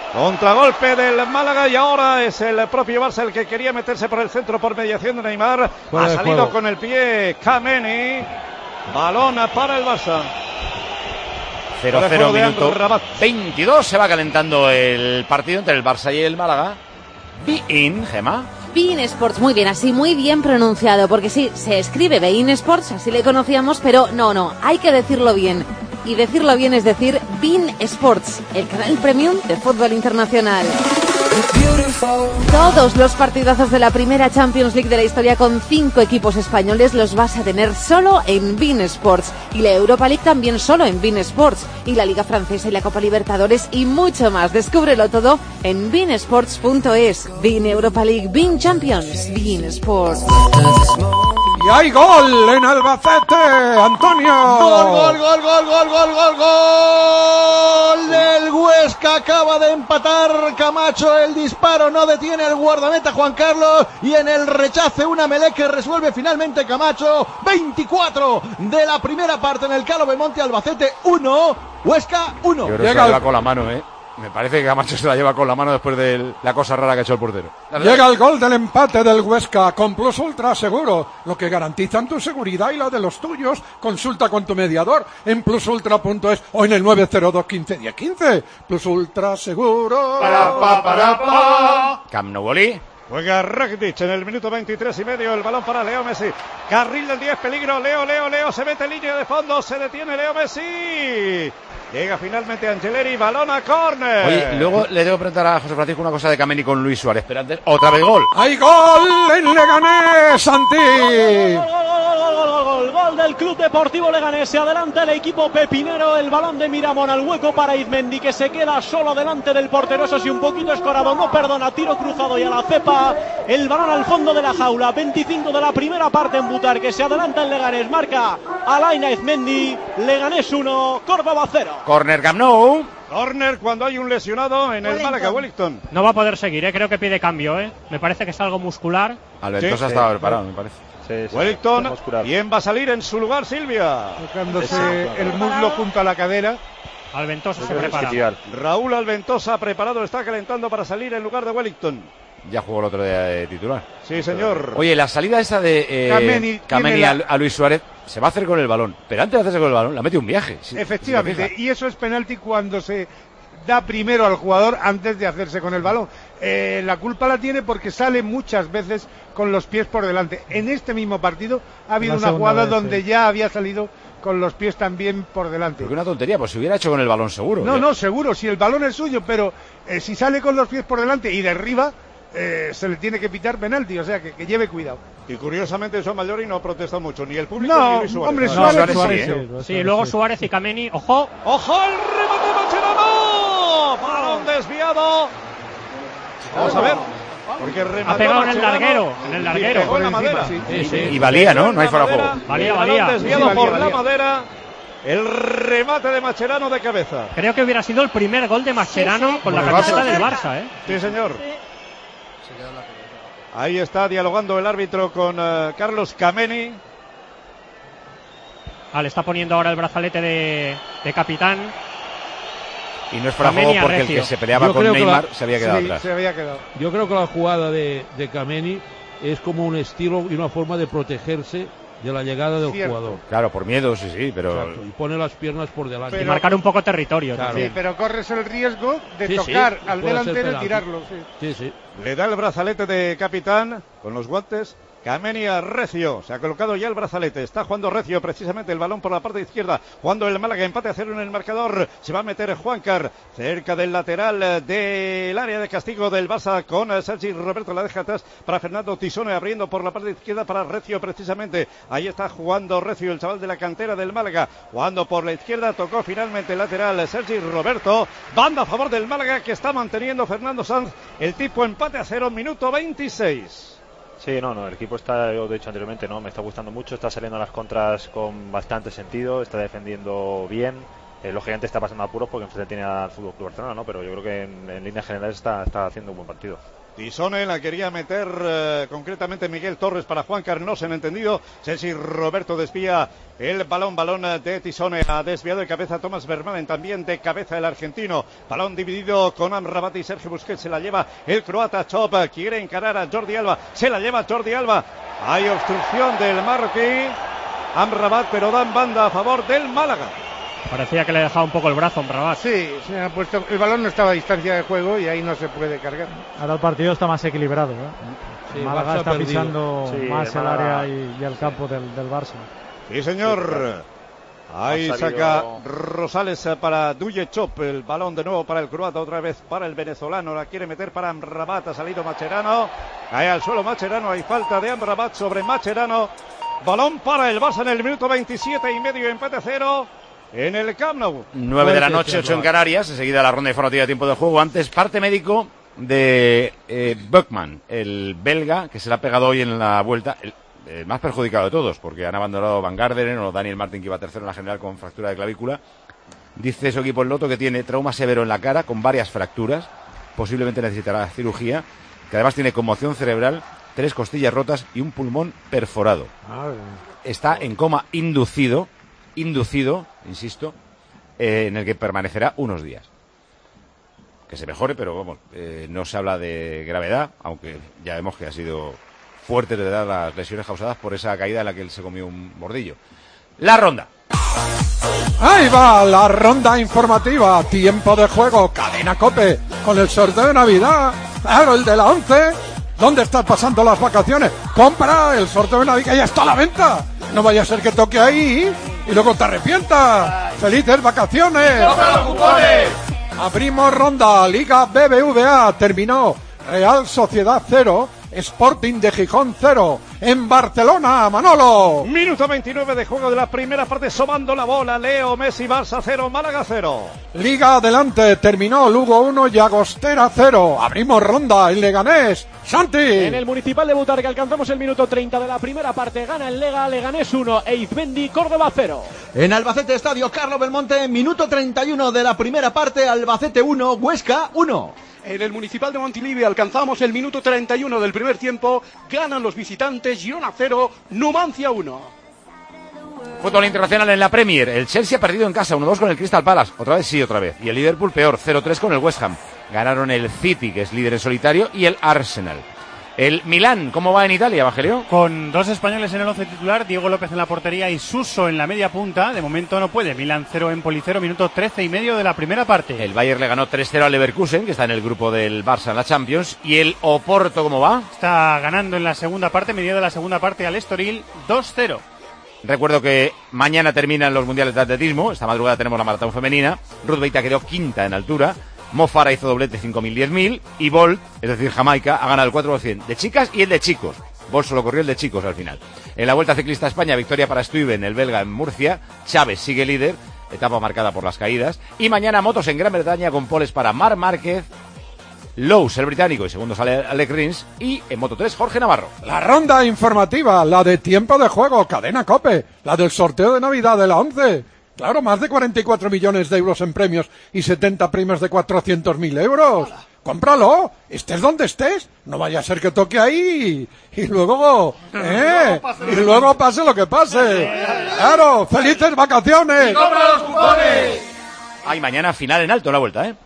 Contragolpe del Málaga y ahora es el propio Barça el que quería meterse por el centro por mediación de Neymar. Fuera ha de salido juego. con el pie Kameni. Balón para el Barça. cero cero minuto veintidós. Se va calentando el partido entre el Barça y el Málaga. Be-in, Gemma. beIN Sports, muy bien, así muy bien pronunciado, porque sí, se escribe beIN Sports, así le conocíamos, pero no, no, hay que decirlo bien. Y decirlo bien es decir beIN Sports, el canal premium de fútbol internacional. Todos los partidazos de la primera Champions League de la historia con cinco equipos españoles los vas a tener solo en beIN Sports. Y la Europa League también solo en beIN Sports. Y la Liga Francesa y la Copa Libertadores y mucho más. Descúbrelo todo en beIN Sports punto es. beIN Europa League, beIN Champions, beIN Sports. Y hay gol en Albacete, Antonio. Gol, gol, gol, gol, gol, gol, gol, gol del Huesca. Acaba de empatar Camacho. El disparo no detiene el guardameta Juan Carlos. Y en el rechace una melé que resuelve finalmente Camacho. veinticuatro de la primera parte en el Carlo Belmonte. Albacete uno, Huesca uno. Yo creo que se la lleva con la mano, ¿eh? Me parece que Camacho se la lleva con la mano después de la cosa rara que ha hecho el portero. Llega el gol del empate del Huesca con Plus Ultra Seguro, lo que garantizan tu seguridad y la de los tuyos. Consulta con tu mediador en plus ultra punto es o en el nueve cero dos quince diez quince. Plus Ultra Seguro. Para, pa, para, pa. Camp Nou Bolí. Juega Rakitic en el minuto veintitrés y medio. El balón para Leo Messi. Carril del diez, peligro. Leo, Leo, Leo. Se mete en línea de fondo. Se detiene Leo Messi. Llega finalmente Angeleri. Balón a córner. Oye, luego le debo preguntar a José Francisco una cosa de Kameni con Luis Suárez. Pero antes, otra vez gol. ¡Hay gol en Leganés, Santi! Gol, gol, gol, gol, gol del Club Deportivo Leganés. Se adelanta el equipo pepinero. El balón de Miramón al hueco para Izmendi, que se queda solo delante del portero. Eso sí, un poquito escorado. No perdona. Tiro cruzado y a la cepa. El balón al fondo de la jaula. veinticinco de la primera parte en Butar, que se adelanta el Leganés. Marca Alaina Izmendi. Leganés uno, Córdoba cero. Corner Camp Nou. Corner cuando hay un lesionado en el Málaga, Wellington. No va a poder seguir, ¿eh? Creo que pide cambio, ¿eh? Me parece que es algo muscular. Alventosa Sí, estaba sí. preparado, me parece. Sí, sí, Wellington, es muscular. ¿quién va a salir en su lugar, Silvia? Tocándose el muslo junto a la cadera. Alventosa se Creo que es prepara. titular. Raúl Alventosa preparado, está calentando para salir en lugar de Wellington. Ya jugó el otro día de titular. Sí, señor. Oye, la salida esa de eh, Kameni Kameni tiene a, la- a Luis Suárez se va a hacer con el balón. Pero antes de hacerse con el balón, la mete un viaje. si- si te Efectivamente, fijas. y eso es penalti cuando se da primero al jugador antes de hacerse con el balón. Eh, la culpa la tiene porque sale muchas veces con los pies por delante. En este mismo partido ha habido La una segunda jugada vez, donde sí. ya había salido con los pies también por delante. Porque una tontería, pues si hubiera hecho con el balón seguro. No, ¿eh? no, seguro, si el balón es suyo, pero eh, si sale con los pies por delante y derriba, eh, se le tiene que pitar penalti, o sea que, que lleve cuidado. Y curiosamente Joan Mallori no protesta mucho, ni el público No, ni Luis Suárez. hombre, No, Suárez, Suárez Suárez, sí, sí. ¿eh? Sí, luego Suárez y Kameni. ¡Ojo! ¡Ojo el remate Mascherano! Balón desviado. Vamos a ver. Porque remató Ha pegado en el Mascherano larguero, en el y larguero. pegó en la Por encima, madera. sí. Sí, sí. Y valía, ¿no? No hay fuera de Madera, juego. Valía, el balón valía. desviado Sí, valía, por la valía. madera. El remate de Mascherano de cabeza. Creo que hubiera sido el primer gol de Mascherano Sí, sí. con la Por el camiseta Barça. del Barça, ¿eh? Sí, señor. Ahí está dialogando el árbitro con eh, Carlos Kameni. Ah, le está poniendo ahora el brazalete de, de capitán. Y no es fuera de Kameni juego porque el Arrecio. que se peleaba Yo con creo que Neymar la- se había quedado Sí, atrás. se había quedado. Yo creo que la jugada de, de Kameni es como un estilo y una forma de protegerse de la llegada del Cierto. jugador. Claro, por miedo, sí, sí, pero... Exacto, y pone las piernas por delante. Y Pero- marcar un poco territorio. Claro. también. Sí, pero corres el riesgo de Sí, sí, tocar al puede ser delantero y penalti. tirarlo. Sí. Sí, sí. Le da el brazalete de capitán con los guantes. Kameni a Recio. Se ha colocado ya el brazalete. Está jugando Recio precisamente el balón por la parte izquierda. Jugando el Málaga. Empate a cero en el marcador. Se va a meter Juancar cerca del lateral eh, del área de castigo del Barça con eh, Sergi Roberto. La deja atrás para Fernando Tisone abriendo por la parte izquierda para Recio precisamente. Ahí está jugando Recio, el chaval de la cantera del Málaga. Jugando por la izquierda. Tocó finalmente el lateral Sergi Roberto. Banda a favor del Málaga que está manteniendo Fernando Sanz. El tipo empate a cero, minuto veintiséis. Sí, no, no, el equipo está, yo de hecho anteriormente, no, me está gustando mucho, está saliendo a las contras con bastante sentido, está defendiendo bien, eh, lógicamente está pasando apuros porque enfrente tiene al Fútbol Club Barcelona, ¿no? Pero yo creo que en, en líneas generales está, está haciendo un buen partido. Tisone la quería meter eh, concretamente Miguel Torres para Juan Carlos en entendido. Ceci Roberto desvía el balón, balón de Tisone, ha desviado de cabeza Thomas Vermaelen, también de cabeza el argentino. Balón dividido con Amrabat y Sergio Busquets, se la lleva el croata Chop, quiere encarar a Jordi Alba, se la lleva Jordi Alba. Hay obstrucción del marroquí Amrabat, pero dan banda a favor del Málaga. Parecía que le dejaba un poco el brazo a Amrabat. Sí, se ha puesto, el balón no estaba a distancia de juego y ahí no se puede cargar. Ahora el partido está más equilibrado, ¿eh? Sí, Málaga Barça está perdido. pisando Sí, más el el Málaga. área y, y el campo del, del Barça. Sí, señor. Ahí Ha salido- saca Rosales para Duje Chop, el balón de nuevo para el croata, otra vez para el venezolano, la quiere meter para Amrabat, ha salido Mascherano, ahí al suelo Mascherano, hay falta de Amrabat sobre Mascherano, balón para el Barça en el minuto veintisiete y medio, empate a cero en el Camp Nou. nueve de la noche, ocho en Canarias, enseguida la ronda informativa de tiempo de juego. Antes, parte médico de eh, Buckman, el belga, que se le ha pegado hoy en la vuelta, el, el más perjudicado de todos, porque han abandonado Van Garderen o Daniel Martin, que iba tercero en la general con fractura de clavícula. Dice su equipo el Loto que tiene trauma severo en la cara, con varias fracturas, posiblemente necesitará cirugía, que además tiene conmoción cerebral, tres costillas rotas y un pulmón perforado. Está en coma inducido, inducido, insisto, eh, en el que permanecerá unos días. Que se mejore, pero vamos, eh, no se habla de gravedad, aunque ya vemos que ha sido fuerte de verdad las lesiones causadas por esa caída en la que él se comió un bordillo. La ronda. Ahí va la ronda informativa, tiempo de juego, Cadena COPE, con el sorteo de Navidad, claro, el de la once. ¿Dónde estás pasando las vacaciones? Compra el sorteo de Navidad, ya está a la venta. No vaya a ser que toque ahí y luego te arrepientas. ¡Felices vacaciones! ¡Compra los cupones! Abrimos ronda, Liga B B V A, terminó Real Sociedad cero, Sporting de Gijón cero, en Barcelona, Manolo. Minuto veintinueve de juego de la primera parte, sobando la bola, Leo Messi, Barça cero, Málaga cero. Liga adelante, terminó Lugo uno, Llagostera cero. Abrimos ronda, el Leganés, Santi. En el Municipal de Butarque alcanzamos el minuto treinta de la primera parte, gana el Lega, Leganés uno, Eizmendi, Córdoba cero. En Albacete Estadio Carlos Belmonte, minuto treinta y uno de la primera parte, Albacete uno, Huesca uno. En el Municipal de Montilivi alcanzamos el minuto treinta y uno del primer tiempo, ganan los visitantes, Girona cero, Numancia uno. Fútbol internacional en la Premier. El Chelsea ha perdido en casa uno dos con el Crystal Palace. Otra vez sí, otra vez. Y el Liverpool peor, cero tres con el West Ham. Ganaron el City, que es líder en solitario, y el Arsenal. El Milán, ¿cómo va en Italia, Evangelio? Con dos españoles en el once titular, Diego López en la portería y Suso en la media punta. De momento no puede. Milán cero, Empoli cero, minuto trece y medio de la primera parte. El Bayern le ganó tres cero al Leverkusen, que está en el grupo del Barça en la Champions. Y el Oporto, ¿cómo va? Está ganando en la segunda parte, medio de la segunda parte al Estoril, dos cero. Recuerdo que mañana terminan los mundiales de atletismo. Esta madrugada tenemos la maratón femenina. Ruth Beita quedó quinta en altura. Mo Farah hizo doblete cinco mil, diez mil. Y Bolt, es decir, Jamaica, ha ganado el cuatro por ciento de chicas y el de chicos. Bolt solo corrió el de chicos al final. En la Vuelta Ciclista a España, victoria para Stuyven, el belga en Murcia. Chávez sigue líder, etapa marcada por las caídas. Y mañana motos en Gran Bretaña con poles para Marc Márquez, Lowe's, el británico, y segundo sale Alec Rins. Y en Moto tres, Jorge Navarro. La ronda informativa, la de tiempo de juego, Cadena COPE, la del sorteo de Navidad de la once. Claro, más de cuarenta y cuatro millones de euros en premios y setenta premios de cuatrocientos mil euros. Cómpralo, estés donde estés, no vaya a ser que toque ahí y luego, eh, y luego pase lo que pase. Claro, felices vacaciones. ¡Compra los cupones! Hay mañana final en alto la Vuelta, ¿eh?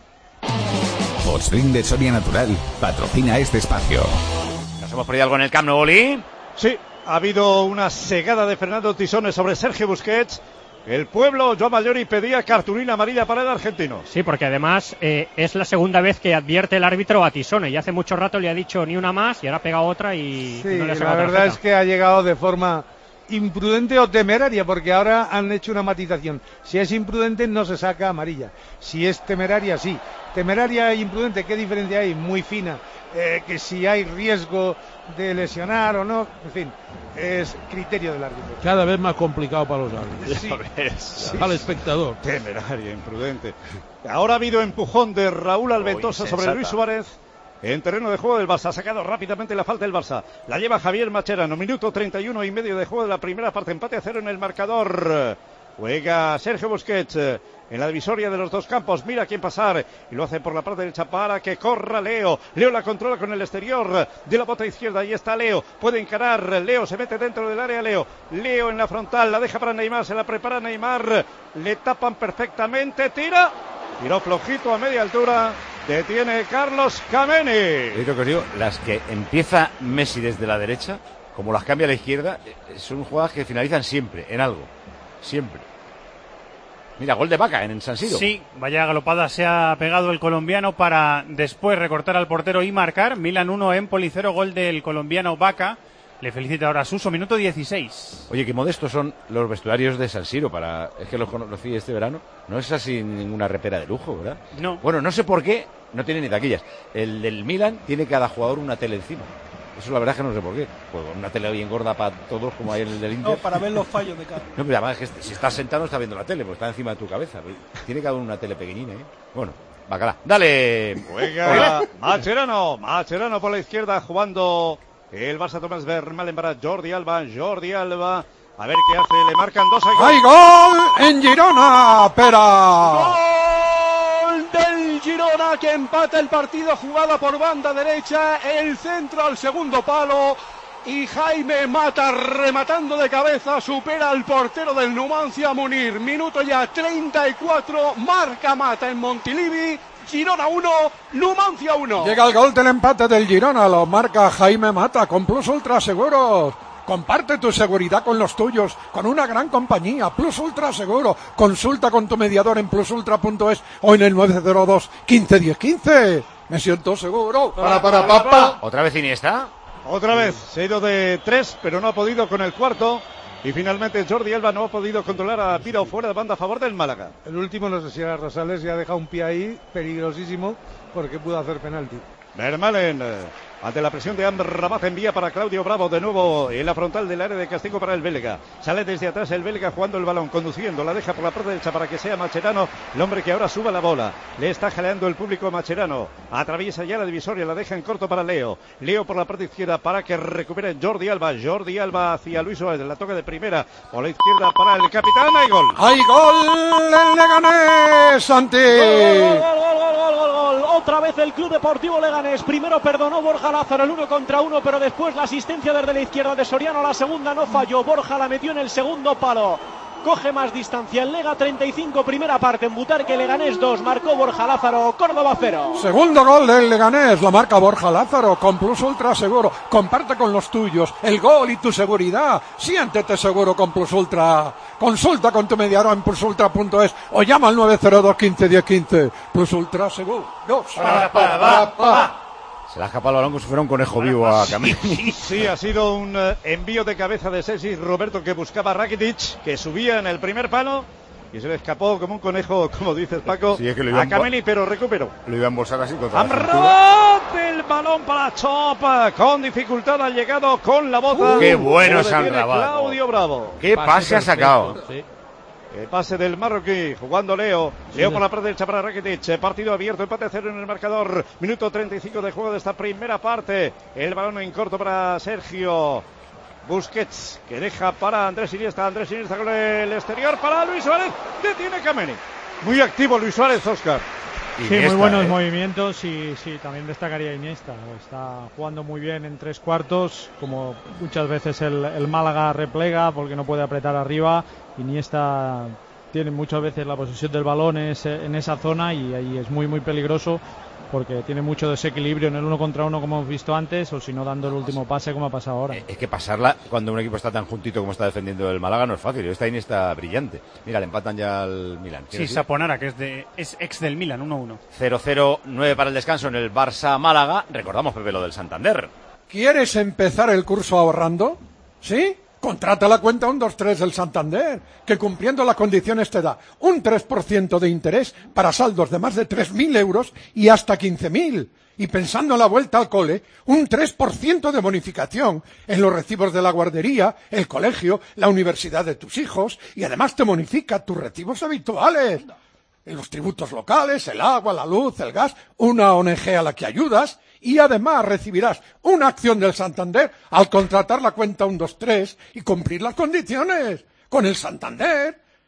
Postring de Soria Natural patrocina este espacio. ¿Nos hemos perdido algo en el Camp Nou, Oli? Sí, ha habido una segada de Fernando Tisone sobre Sergio Busquets. El pueblo, Joan Mallori, pedía cartulina amarilla para el argentino. Sí, porque además eh, es la segunda vez que advierte el árbitro a Tisone. Y hace mucho rato le ha dicho ni una más y ahora pega otra y Sí, no le ha la sacado verdad tarjeta. es que ha llegado de forma imprudente o temeraria, porque ahora han hecho una matización. Si es imprudente no se saca amarilla. Si es temeraria, sí. Temeraria e imprudente, ¿qué diferencia hay? Muy fina. Eh, que si hay riesgo de lesionar o no, en fin, es criterio del árbitro. Cada vez más complicado para los árbitros. Sí. Sí. Al espectador. Temeraria, imprudente. Ahora ha habido empujón de Raúl Alventosa Oh, sobre insensata. Luis Suárez. En terreno de juego del Barça, ha sacado rápidamente la falta del Barça. La lleva Javier Mascherano, minuto treinta y uno y medio de juego de la primera parte, empate a cero en el marcador. Juega Sergio Busquets eh, en la divisoria de los dos campos. Mira quién pasar. Y lo hace por la parte derecha para que corra Leo. Leo la controla con el exterior de la bota izquierda. Ahí está Leo. Puede encarar. Leo se mete dentro del área. Leo. Leo en la frontal. La deja para Neymar. Se la prepara Neymar. Le tapan perfectamente. Tira. Tiró flojito a media altura. Detiene Carlos Kameni. Yo creo que os digo, las que empieza Messi desde la derecha, como las cambia a la izquierda, son jugadas que finalizan siempre, en algo. Siempre. Mira, gol de Vaca en San Siro. Sí, vaya galopada se ha pegado el colombiano para después recortar al portero y marcar. Milan uno, Empoli cero, gol del colombiano Vaca. Le felicita ahora Suso, minuto dieciséis. Oye, qué modestos son los vestuarios de San Siro para... Es que los conocí este verano. No es así ninguna repera de lujo, ¿verdad? No. Bueno, no sé por qué no tiene ni taquillas. El del Milan tiene cada jugador una tele encima. Eso la verdad es que no sé por qué. Pues una tele bien gorda para todos, como hay en el del Inter. No, para ver los fallos de cada uno. No, pero además es que si estás sentado no estás viendo la tele, porque está encima de tu cabeza. Tiene cada uno una tele pequeñina, ¿eh? Bueno, bacala. ¡Dale! Juega Mascherano. Mascherano por la izquierda jugando el Barça. Tomás Vermaelen para Jordi Alba. Jordi Alba. A ver qué hace. Le marcan dos. ¡Hay gol en Girona! ¡Pera! Gol del Girona que empata el partido, jugada por banda derecha, el centro al segundo palo y Jaime Mata rematando de cabeza supera al portero del Numancia, Munir. Minuto ya treinta y cuatro, marca Mata en Montilivi. Girona uno, Numancia uno. Llega el gol del empate del Girona, lo marca Jaime Mata con Plus Ultra Seguros. Comparte tu seguridad con los tuyos, con una gran compañía, Plus Ultra Seguro. Consulta con tu mediador en plus ultra punto es o en el nueve cero dos, quince diez quince. Me siento seguro. Para, para, papá. ¿Otra vez Iniesta? Otra vez. Se ha ido de tres, pero no ha podido con el cuarto. Y finalmente Jordi Alba no ha podido controlar a Piro fuera de banda a favor del Málaga. El último, no sé si era Rosales, ya ha dejado un pie ahí peligrosísimo porque pudo hacer penalti. Vermaelen, ante la presión de Amrabat, envía para Claudio Bravo de nuevo en la frontal del área de castigo para el belga. Sale desde atrás el belga jugando el balón, conduciendo, la deja por la parte derecha para que sea Mascherano, el hombre que ahora suba la bola. Le está jaleando el público Mascherano. Atraviesa ya la divisoria, la deja en corto para Leo. Leo por la parte izquierda para que recupere Jordi Alba. Jordi Alba hacia Luis Suárez, la toca de primera. Por la izquierda para el capitán. ¡Hay gol! ¡Hay gol del Leganés, Santi! Gol, gol, gol, gol, gol, gol, gol. Otra vez el Club Deportivo Leganés. Primero perdonó Borja Lázaro el uno contra uno, pero después la asistencia desde la izquierda de Soriano, la segunda no falló. Borja la metió en el segundo palo. Coge más distancia el Lega, treinta y cinco, primera parte en Butarque. Leganés dos, marcó Borja Lázaro, Córdoba cero. Segundo gol del Leganés, lo marca Borja Lázaro con Plus Ultra Seguro. Comparte con los tuyos el gol y tu seguridad. Siéntete seguro con Plus Ultra. Consulta con tu mediador en plus ultra punto es o llama al nueve cero dos, quince diez quince. Plus Ultra Seguro. Para, para, para, para. Se le ha escapado el balón como si fuera un conejo vivo a Kameni. Sí, ha sido un uh, envío de cabeza de Sergi Roberto que buscaba a Rakitic, que subía en el primer palo y se le escapó como un conejo, como dices Paco, sí, es que lo iba a Kameni, pero recuperó. Lo iba a embolsar así contra la Amrabat, el balón para Chop, con dificultad ha llegado con la bota. Uh, ¡Qué bueno es Amrabat! Claudio Bravo. ¡Qué pase, pase ha sacado! Sí. El pase del marroquí, jugando Leo. Leo por la parte derecha para Rakitic. Partido abierto, empate a cero en el marcador. Minuto treinta y cinco de juego de esta primera parte. El balón en corto para Sergio Busquets, que deja para Andrés Iniesta. Andrés Iniesta con el exterior para Luis Suárez. Detiene Kameni. Muy activo Luis Suárez, Óscar. Sí, Iniesta, muy buenos eh. movimientos y sí, también destacaría Iniesta. Está jugando muy bien en tres cuartos, como muchas veces el, el Málaga replega porque no puede apretar arriba. Iniesta tiene muchas veces la posesión del balón es, en esa zona y ahí es muy muy peligroso porque tiene mucho desequilibrio en el uno contra uno como hemos visto antes o si no dando el último pase como ha pasado ahora. Es que pasarla cuando un equipo está tan juntito como está defendiendo el Málaga no es fácil. Esta Iniesta brillante. Mira, le empatan ya al Milan. Sí, Saponara, que es de es ex del Milan, uno uno. cero cero nueve para el descanso en el Barça Málaga. Recordamos, Pepe, lo del Santander. ¿Quieres empezar el curso ahorrando? ¿Sí? Contrata la cuenta uno dos tres del Santander, que cumpliendo las condiciones te da un tres por ciento de interés para saldos de más de tres mil euros y hasta quince mil. Y pensando en la vuelta al cole, un tres por ciento de bonificación en los recibos de la guardería, el colegio, la universidad de tus hijos y además te bonifica tus recibos habituales. En los tributos locales, el agua, la luz, el gas, una O N G a la que ayudas y además recibirás una acción del Santander al contratar la cuenta uno dos tres y cumplir las condiciones. Con el Santander,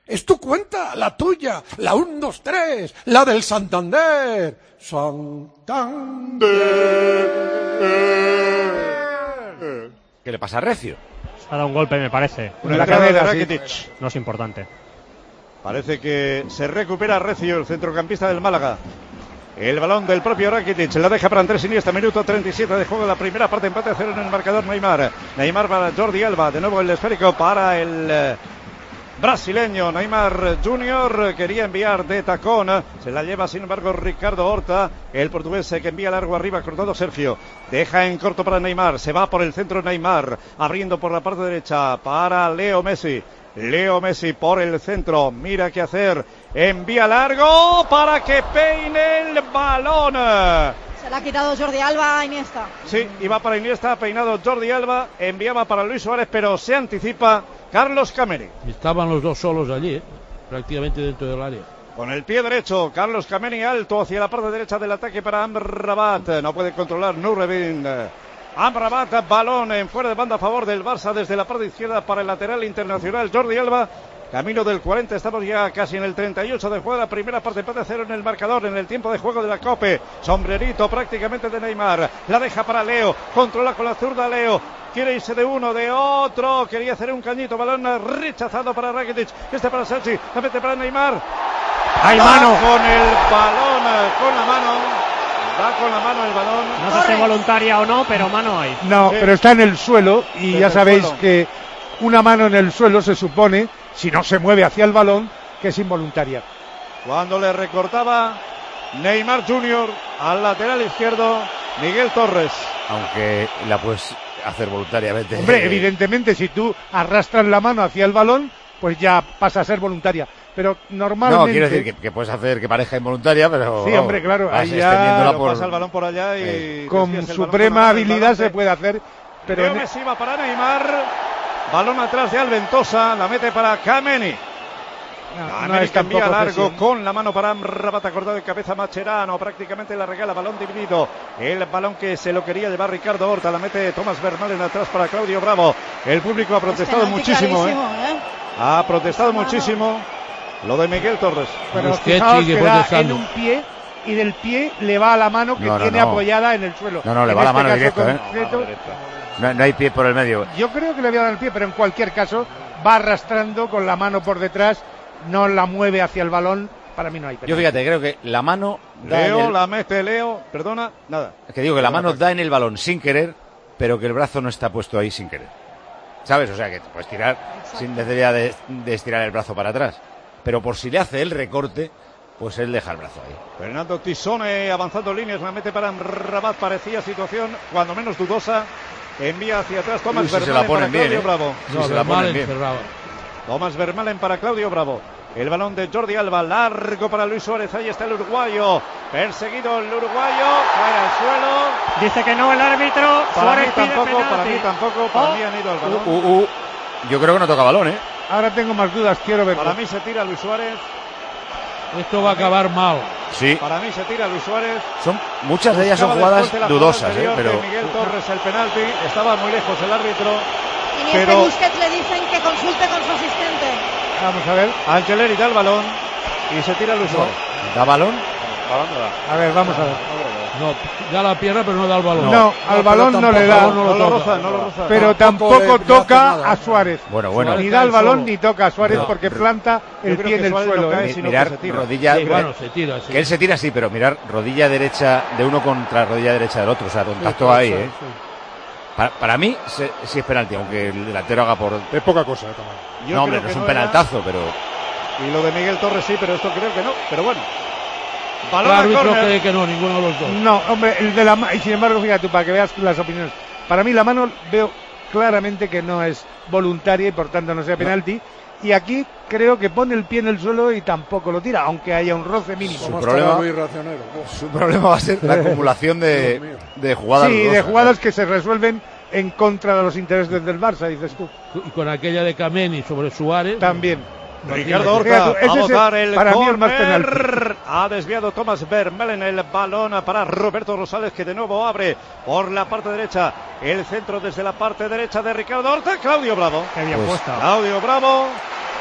Es tu cuenta, la tuya, la uno, dos, tres, la del Santander. Santander. ¿Qué le pasa a Recio? Ha dado un golpe, me parece. Una la cadera de Rakitic. No es importante. Parece que se recupera Recio, el centrocampista del Málaga. El balón del propio Rakitic, la deja para Andrés Iniesta, minuto treinta y siete de juego, la primera parte, empate a cero en el marcador. Neymar, Neymar para Jordi Alba, de nuevo el esférico para el eh, brasileño. Neymar junior quería enviar de tacón, se la lleva sin embargo Ricardo Horta, el portugués que envía largo arriba, cortado Sergio, deja en corto para Neymar, se va por el centro Neymar, abriendo por la parte derecha para Leo Messi. Leo Messi por el centro, mira qué hacer, envía largo para que peine el balón. Se la ha quitado Jordi Alba a Iniesta. Sí, iba para Iniesta, ha peinado Jordi Alba, enviaba para Luis Suárez, pero se anticipa Carlos Kameni. Estaban los dos solos allí, ¿eh? Prácticamente dentro del área. Con el pie derecho, Carlos Kameni alto hacia la parte derecha del ataque para Amrabat, no puede controlar Nureddin. Amrabat, balón en fuera de banda a favor del Barça desde la parte izquierda para el lateral internacional Jordi Alba. Camino del cuarenta, estamos ya casi en el treinta y ocho de juego, la primera parte, empate a cero en el marcador, en el tiempo de juego de la Cope. Sombrerito prácticamente de Neymar, la deja para Leo, controla con la zurda Leo. Quiere irse de uno, de otro, quería hacer un cañito, balón rechazado para Rakitic, este para Sergi, la mete para Neymar. ¡Hay mano! Con el balón, con la mano. Va con la mano el balón. No sé si es voluntaria o no, pero mano hay. No, Sí. pero está en el suelo y Desde ya el sabéis suelo. que una mano en el suelo se supone, si no se mueve hacia el balón, que es involuntaria. Cuando le recortaba Neymar junior al lateral izquierdo Miguel Torres. Aunque la puedes hacer voluntariamente. Hombre, evidentemente, si tú arrastras la mano hacia el balón, pues ya pasa a ser voluntaria. Pero normalmente... No, quiero decir que, que puedes hacer que parezca involuntaria, pero... Sí, hombre, claro, vas ahí ya extendiéndola Lo por... pasa el balón por allá y Eh, con desvías el balón suprema con la mano, el habilidad balón se de- puede hacer, pero Leo en- Messi va para Neymar. Balón atrás de Alventosa, la mete para Kameni. no, Kameni no es que envía tampoco largo cesión. con la mano para Amrabat, acordado de cabeza Macherano, prácticamente la regala, balón dividido. El balón que se lo quería llevar Ricardo Horta, la mete Thomas Vermaelen atrás para Claudio Bravo. El público ha protestado Penalti muchísimo, ¿eh? clarísimo, ¿eh? Ha protestado muchísimo lo de Miguel Torres. Pero Busquets fijaos sigue que da en protestando. un pie y del pie le va a la mano que No, no, tiene no. apoyada en el suelo. No, no, le En va la este mano caso directa, ¿eh? concreto, No, no hay pie por el medio. Yo creo que le había dado el pie, pero en cualquier caso va arrastrando con la mano por detrás, no la mueve hacia el balón. Para mí no hay penalti. Yo fíjate, creo que la mano da en Leo, el- la mete Leo, perdona, nada. Es que digo que la mano da en el balón sin querer, pero que el brazo no está puesto ahí sin querer. ¿Sabes? O sea, que te puedes tirar sin necesidad de, de estirar el brazo para atrás. Pero por si le hace el recorte, pues él deja el brazo ahí. Fernando Tisone avanzando líneas, la mete para Rabat, parecía situación cuando menos dudosa. Envía hacia atrás Thomas Uy, si se Vermaelen la ponen para Claudio bien, ¿eh? Bravo. Si No, se la ponen Vermaelen bien. cerraba. Thomas Vermaelen para Claudio Bravo. El balón de Jordi Alba, largo para Luis Suárez, ahí está el uruguayo. Perseguido el uruguayo, cae al suelo. Dice que no el árbitro. Para Suárez mí pide tampoco, penalti. para mí tampoco, para Oh. mí han ido al balón. Uh, uh, uh. Yo creo que no toca balón, ¿eh? Ahora tengo más dudas, quiero ver. Para mí se tira Luis Suárez. Esto va a acabar mal. Sí. Para mí se tira Luis Suárez. Son, muchas de ellas son Buscaba jugadas después de la dudosas, jugada ¿eh? anterior Pero de Miguel Torres el penalti. Estaba muy lejos el árbitro. Iniesta y Pero Busquets le dicen que consulte con su asistente. Vamos a ver. Angeleri da el balón y se tira Luis Suárez. ¿da balón? A ver, vamos a ver. No, da la pierna pero no da el balón. No, al balón no le da. No lo roza, no lo roza. Pero Tampoco tampoco le- le toca hace nada. a Suárez. Bueno, bueno. Ni da el cae balón solo. ni toca a Suárez No. porque planta Yo el creo pie que en el Suárez no suelo. cae, ¿eh? Mi- sino mirar que se tira. rodilla... Sí, bueno, se tira, sí. Que él se tira así, pero mirar rodilla derecha de uno contra rodilla derecha del otro. O sea, contacto ahí, ¿eh? Para, para mí se- sí es penalti, aunque el delantero haga por... Es poca cosa, ¿eh? Tamara. Yo no, hombre, creo no es que un era. penaltazo, pero... Y lo de Miguel Torres sí, pero esto creo que no. Pero bueno. El Balón a árbitro córner. cree que no, ninguno de los dos. No, hombre, el de la mano. Y sin embargo, fíjate, para que veas las opiniones. Para mí la mano veo claramente que no es voluntaria y por tanto no sea penalti. Y aquí creo que pone el pie en el suelo y tampoco lo tira, aunque haya un roce mínimo. Su Vamos a problema- estar muy racionero. Uf. Su problema va a ser la acumulación de, Dios mío. de jugadas Sí, de dudosas, jugadas ¿eh? que se resuelven en contra de los intereses del Barça, dices tú. Y con aquella de Kameni sobre Suárez. También. Ricardo Fíjate, Horta ese a es el- botar el para mí el más córner. penalti. Ha desviado Thomas Vermaelen el balón para Roberto Rosales, que de nuevo abre por la parte derecha. El centro desde la parte derecha de Ricardo Horta. Claudio Bravo. Qué bien Pues- puesta. Claudio Bravo.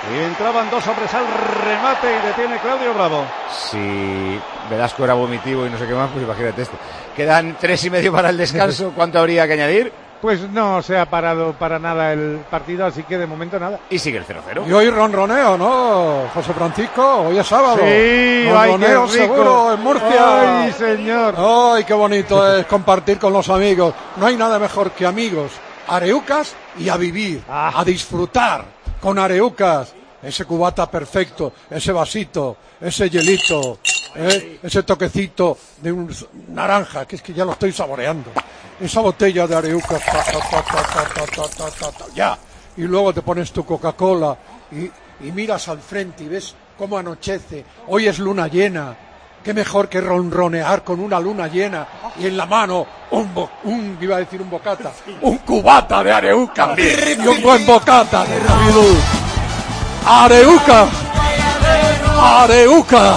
Y entraban dos hombres al remate y detiene Claudio Bravo. Si Velasco era vomitivo y no sé qué más, pues imagínate esto. Quedan tres y medio para el descanso. ¿Cuánto habría que añadir? Pues no se ha parado para nada el partido, así que de momento nada. Y sigue el cero cero. Y hoy ronroneo, ¿no, José Francisco? Hoy es sábado. Sí, ronroneo ay, qué rico. seguro en Murcia. Ay, señor. Ay, qué bonito es compartir con los amigos. No hay nada mejor que amigos. Areucas y a vivir, ah. a disfrutar con Areucas. Ese cubata perfecto, ese vasito, ese hielito, eh, ese toquecito de un naranja, que es que ya lo estoy saboreando. Esa botella de Areucas, ta, ta, ta, ta, ta, ta, ta, ta, ta, ya. Y luego te pones tu Coca-Cola y, y miras al frente y ves cómo anochece. Hoy es luna llena. Qué mejor que ronronear con una luna llena y en la mano un, bo, un iba a decir un bocata, un cubata de Areucas y un buen bocata de Rabilú. Areucas, Areucas,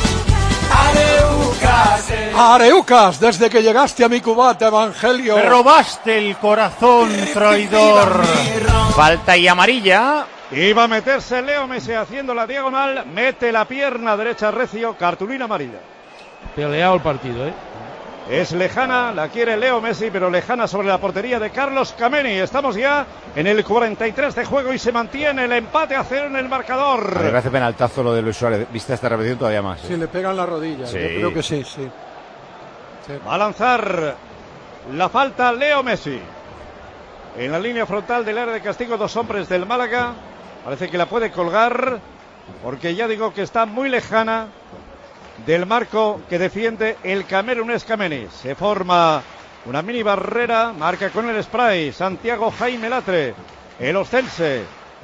Areucas, desde que llegaste a mi cubata, Evangelio. Me robaste el corazón, traidor. Falta y amarilla. Iba a meterse Leo Messi haciendo la diagonal, mete la pierna derecha recio, cartulina amarilla. Peleado el partido, ¿eh? Es lejana, la quiere Leo Messi, pero lejana sobre la portería de Carlos Kameni. Estamos ya en el cuarenta y tres de juego y se mantiene el empate a cero en el marcador. Me parece penaltazo lo de Luis Suárez. ¿Viste esta repetición todavía más? Sí, ¿eh? Le pegan la rodilla. Sí. Yo creo que sí, sí, sí. Va a lanzar la falta Leo Messi. En la línea frontal del área de castigo, dos hombres del Málaga. Parece que la puede colgar, porque ya digo que está muy lejana del marco que defiende el camerunés Kameni. Se forma una mini barrera, marca con el spray Santiago Jaime Latre, el oscense,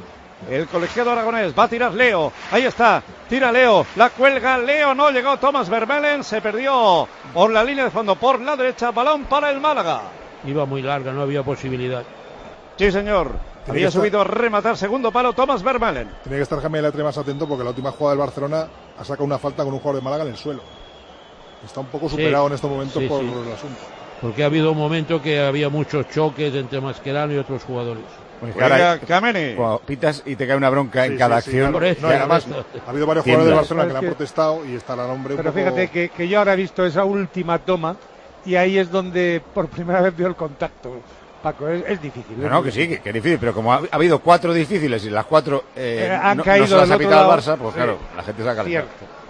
el colegiado aragonés. Va a tirar Leo, ahí está, tira Leo, la cuelga Leo, no llegó Thomas Vermeulen, se perdió por la línea de fondo, por la derecha, balón para el Málaga. Iba muy larga, no había posibilidad. Sí, señor. Había estar... subido a rematar segundo palo Thomas Vermeulen. Tiene que estar Jaime Latre más atento porque la última jugada del Barcelona ha sacado una falta con un jugador de Málaga en el suelo. Está un poco superado sí, en estos momentos sí, por sí. el asunto. Porque ha habido un momento que había muchos choques entre Mascherano y otros jugadores. Pues cara, Kameni. Pitas y te cae una bronca sí, en cada sí, acción. Sí, no, no, además, ha habido varios jugadores del Barcelona que le han protestado y está el nombre Pero un poco... fíjate que, que yo ahora he visto esa última toma y ahí es donde por primera vez veo el contacto. Paco, es, es difícil. No, no, que sí, que, que es difícil, pero como ha, ha habido cuatro difíciles y las cuatro eh, eh, han no, caído no se las ha pitado al Barça, pues sí, claro, la gente saca el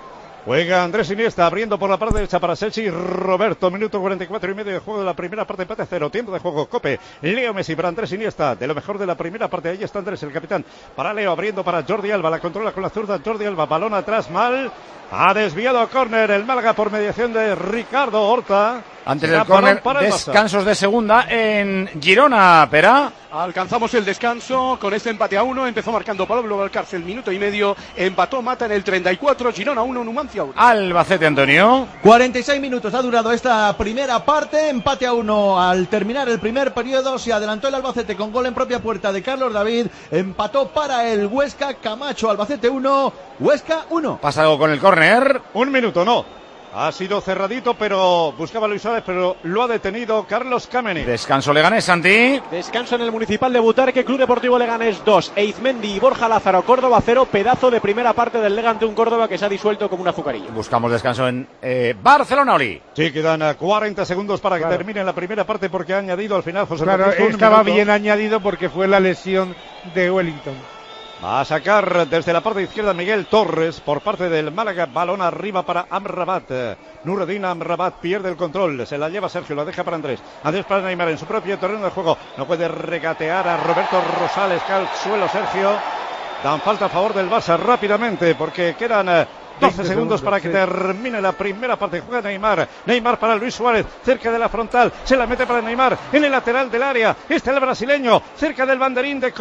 Juega Andrés Iniesta abriendo por la parte derecha para Selchi Roberto, minuto cuarenta y cuatro y medio de juego de la primera parte, empate a cero, tiempo de juego, Cope, Leo Messi para Andrés Iniesta, de lo mejor de la primera parte, ahí está Andrés, el capitán, para Leo, abriendo para Jordi Alba, la controla con la zurda, Jordi Alba, balón atrás, mal, ha desviado a córner el Málaga por mediación de Ricardo Horta. Antes del córner, descansos de segunda en Girona, Pera. Alcanzamos el descanso con este empate a uno. Empezó marcando Pablo Valcárcel, minuto y medio. Empató Mata en el treinta y cuatro. Girona uno, Numancia uno. Albacete, Antonio. cuarenta y seis minutos ha durado esta primera parte. Empate a uno al terminar el primer periodo. Se adelantó el Albacete con gol en propia puerta de Carlos David. Empató para el Huesca. Camacho, Albacete uno, Huesca uno. Pasa algo con el córner. Un minuto, no. Ha sido cerradito, pero buscaba Luis Suárez, pero lo ha detenido Carlos Kameni. Descanso Leganés, Santi. Descanso en el Municipal de Butarque, Club Deportivo Leganés dos, Eizmendi y Borja Lázaro, Córdoba cero, pedazo de primera parte del Levante, un Córdoba que se ha disuelto como un azucarillo. Buscamos descanso en eh, Barcelona, Oli. Sí, quedan cuarenta segundos para que claro. termine la primera parte porque ha añadido al final José Claro, Francisco, estaba bien añadido porque fue la lesión de Wellington. Va a sacar desde la parte izquierda Miguel Torres por parte del Málaga. Balón arriba para Amrabat. Nureddin Amrabat pierde el control. Se la lleva Sergio, la deja para Andrés. Andrés para Neymar en su propio terreno de juego. No puede regatear a Roberto Rosales. Cae al suelo Sergio. Dan falta a favor del Barça rápidamente porque quedan doce, doce segundos para que sí. termine la primera parte. Juega Neymar. Neymar para Luis Suárez. Cerca de la frontal. Se la mete para Neymar. En el lateral del área. Está el brasileño. Cerca del banderín de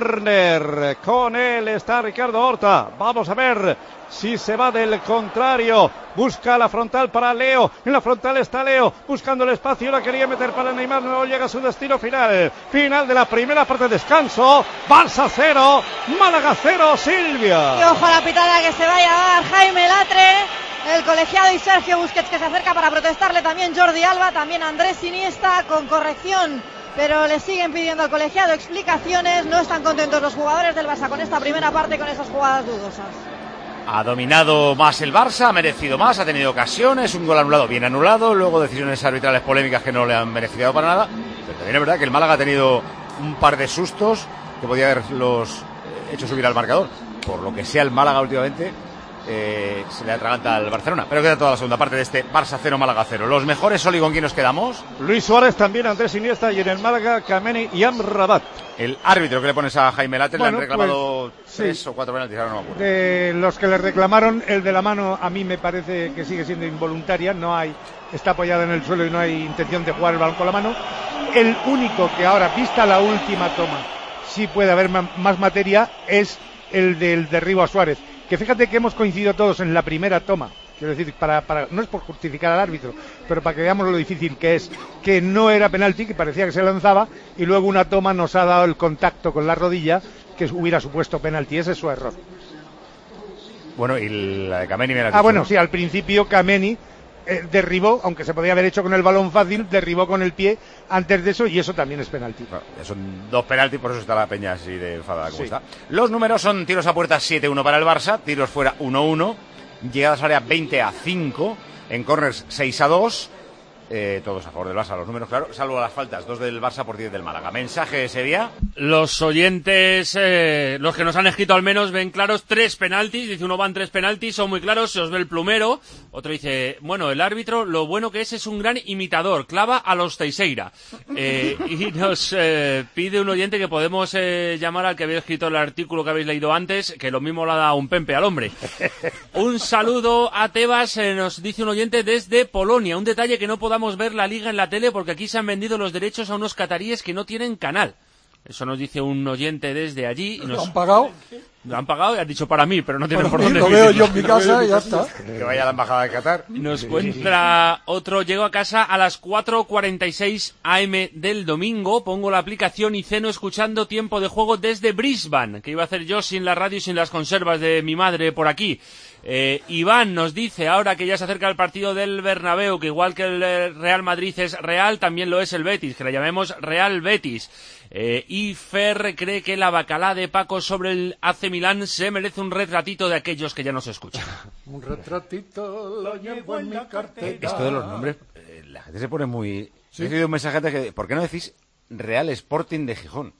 córner. Con él está Ricardo Horta. Vamos a ver si se va del contrario. Busca la frontal para Leo. En la frontal está Leo. Buscando el espacio. La quería meter para Neymar. No llega a su destino final. Final de la primera parte de descanso. Barça cero. Málaga cero. Silvia. Y ojo a la pitada que se va a llevar Jaime Latre. El colegiado y Sergio Busquets que se acerca para protestarle. También Jordi Alba. También Andrés Iniesta. Con corrección pero le siguen pidiendo al colegiado explicaciones. No están contentos los jugadores del Barça con esta primera parte, con esas jugadas dudosas. Ha dominado más el Barça, ha merecido más, ha tenido ocasiones, un gol anulado bien anulado, luego decisiones arbitrales polémicas que no le han beneficiado para nada, pero también es verdad que el Málaga ha tenido un par de sustos que podía haberlos hecho subir al marcador. Por lo que sea el Málaga últimamente, eh, se le atraganta al Barcelona. Pero queda toda la segunda parte de este Barça cero, Málaga cero. Los mejores, Oli, ¿con quién nos quedamos? Luis Suárez, también Andrés Iniesta, y en el Málaga, Kameni y Amrabat. El árbitro que le pones a Jaime Latter, bueno, le han reclamado pues, tres sí. o cuatro penaltis, ahora no me acuerdo. De los que le reclamaron, el de la mano a mí me parece que sigue siendo involuntaria, no hay, está apoyado en el suelo y no hay intención de jugar el balón con la mano. El único que ahora, vista la última toma, sí puede haber ma- más materia es el del derribo a Suárez, que fíjate que hemos coincidido todos en la primera toma, quiero decir, para, para no es por justificar al árbitro, pero para que veamos lo difícil que es, que no era penalti, que parecía que se lanzaba, y luego una toma nos ha dado el contacto con la rodilla que hubiera supuesto penalti. Ese es su error. Bueno, y la de Kameni me la has Ah, dicho, bueno, ¿no? sí, al principio Kameni eh, derribó, aunque se podía haber hecho con el balón fácil, derribó con el pie antes de eso, y eso también es penalti. Bueno, ya son dos penaltis, por eso está la peña así de enfadada como Sí. está. Los números son tiros a puerta siete uno para el Barça, tiros fuera uno uno, llegadas a área veinte a cinco, en corners seis a dos, eh, todos a favor del Barça, los números, claro, salvo las faltas, dos del Barça por diez del Málaga. Mensaje ese día. Los oyentes, eh, los que nos han escrito al menos, ven claros tres penaltis. Dice uno van tres penaltis, son muy claros, se os ve el plumero. Otro dice, bueno, el árbitro lo bueno que es es un gran imitador, clava a los Teixeira. Eh, y nos eh, pide un oyente que podemos eh, llamar al que había escrito el artículo que habéis leído antes, que lo mismo le ha dado un pempe al hombre. Un saludo a Tebas, eh, nos dice un oyente desde Polonia. Un detalle que no podamos ver la liga en la tele porque aquí se han vendido los derechos a unos cataríes que no tienen canal. Eso nos dice un oyente desde allí. Y nos... ¿Lo han pagado? Lo han pagado y han dicho para mí, pero no tienen Para por mí, dónde lo veo yo emitirlo. en mi casa y ya está. Que vaya a la embajada de Qatar. Nos cuenta otro, llego a casa a las cuatro cuarenta y seis a eme del domingo, pongo la aplicación y ceno escuchando Tiempo de Juego desde Brisbane, que iba a hacer yo sin la radio y sin las conservas de mi madre por aquí. Eh, Iván nos dice, ahora que ya se acerca el partido del Bernabéu, que igual que el Real Madrid es Real, también lo es el Betis, que le llamemos Real Betis. Eh, y Fer cree que la bacalá de Paco sobre el A C Milán se merece un retratito de aquellos que ya nos escuchan. Un retratito lo llevo en mi cartera. Esto de los nombres, eh, la gente se pone muy... ¿Sí? He recibido un mensaje antes que, ¿por qué no decís Real Sporting de Gijón?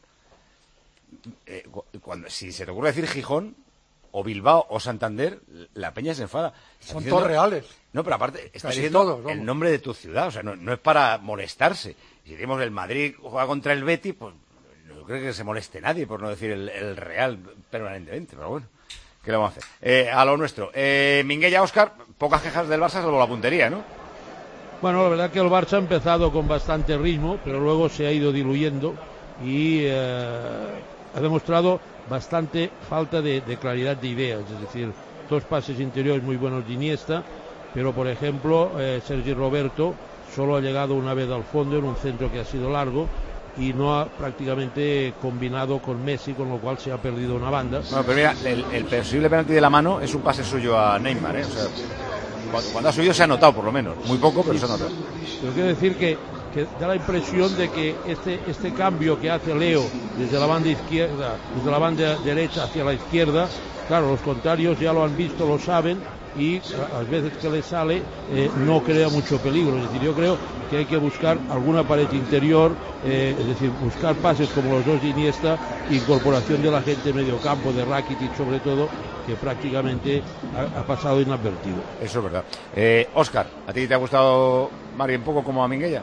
Eh, cu- cuando, si se te ocurre decir Gijón, o Bilbao, o Santander, la peña se enfada. Está Son diciendo- todos reales. No, pero aparte, está Casi diciendo todos, vamos. el nombre de tu ciudad, o sea, no, no es para molestarse. Si decimos el Madrid juega contra el Betis, pues no creo que se moleste nadie por no decir el, el Real permanentemente, pero bueno, ¿qué le vamos a hacer? Eh, a lo nuestro. Eh, Minguella, Óscar, pocas quejas del Barça salvo la puntería, ¿no? Bueno, la verdad que el Barça ha empezado con bastante ritmo, pero luego se ha ido diluyendo y eh, ha demostrado bastante falta de, de claridad de ideas, es decir, dos pases interiores muy buenos de Iniesta, pero por ejemplo eh, Sergi Roberto solo ha llegado una vez al fondo en un centro que ha sido largo y no ha prácticamente combinado con Messi, con lo cual se ha perdido una banda. Bueno, pero mira, el, el posible penalti de la mano es un pase suyo a Neymar, ¿eh? O sea, cuando, cuando ha subido se ha notado por lo menos, muy poco, pero se ha notado. Pero quiero decir que, que da la impresión de que este, este cambio que hace Leo desde la banda izquierda, desde la banda derecha hacia la izquierda, claro, los contrarios ya lo han visto, lo saben, y a las veces que le sale eh, no crea mucho peligro. Es decir, yo creo que hay que buscar alguna pared interior, eh, es decir, buscar pases como los dos de Iniesta, incorporación de la gente medio campo, de Rakitic sobre todo, que prácticamente ha, ha pasado inadvertido. Eso es verdad. Eh, Óscar, ¿a ti te ha gustado Mari un poco como a Minguella?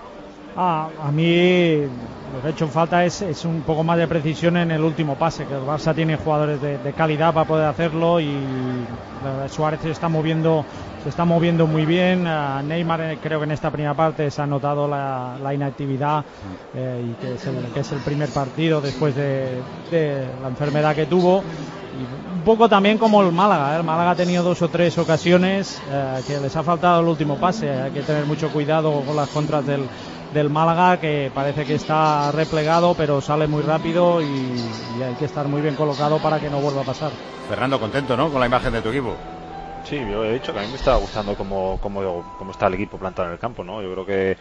Ah, a mí lo que he hecho en falta es, es un poco más de precisión en el último pase, que el Barça tiene jugadores de, de calidad para poder hacerlo y eh, Suárez se está moviendo se está moviendo muy bien. A Neymar eh, creo que en esta primera parte se ha notado la, la inactividad eh, y que es, el, que es el primer partido después de, de la enfermedad que tuvo. Y un poco también como el Málaga, ¿eh? El Málaga ha tenido dos o tres ocasiones eh, que les ha faltado el último pase. Hay que tener mucho cuidado con las contras del del Málaga, que parece que está replegado pero sale muy rápido y, y hay que estar muy bien colocado para que no vuelva a pasar. Fernando, contento, ¿no?, con la imagen de tu equipo. Sí, yo he dicho que a mí me está gustando cómo, cómo, cómo está el equipo plantado en el campo, ¿no? Yo creo que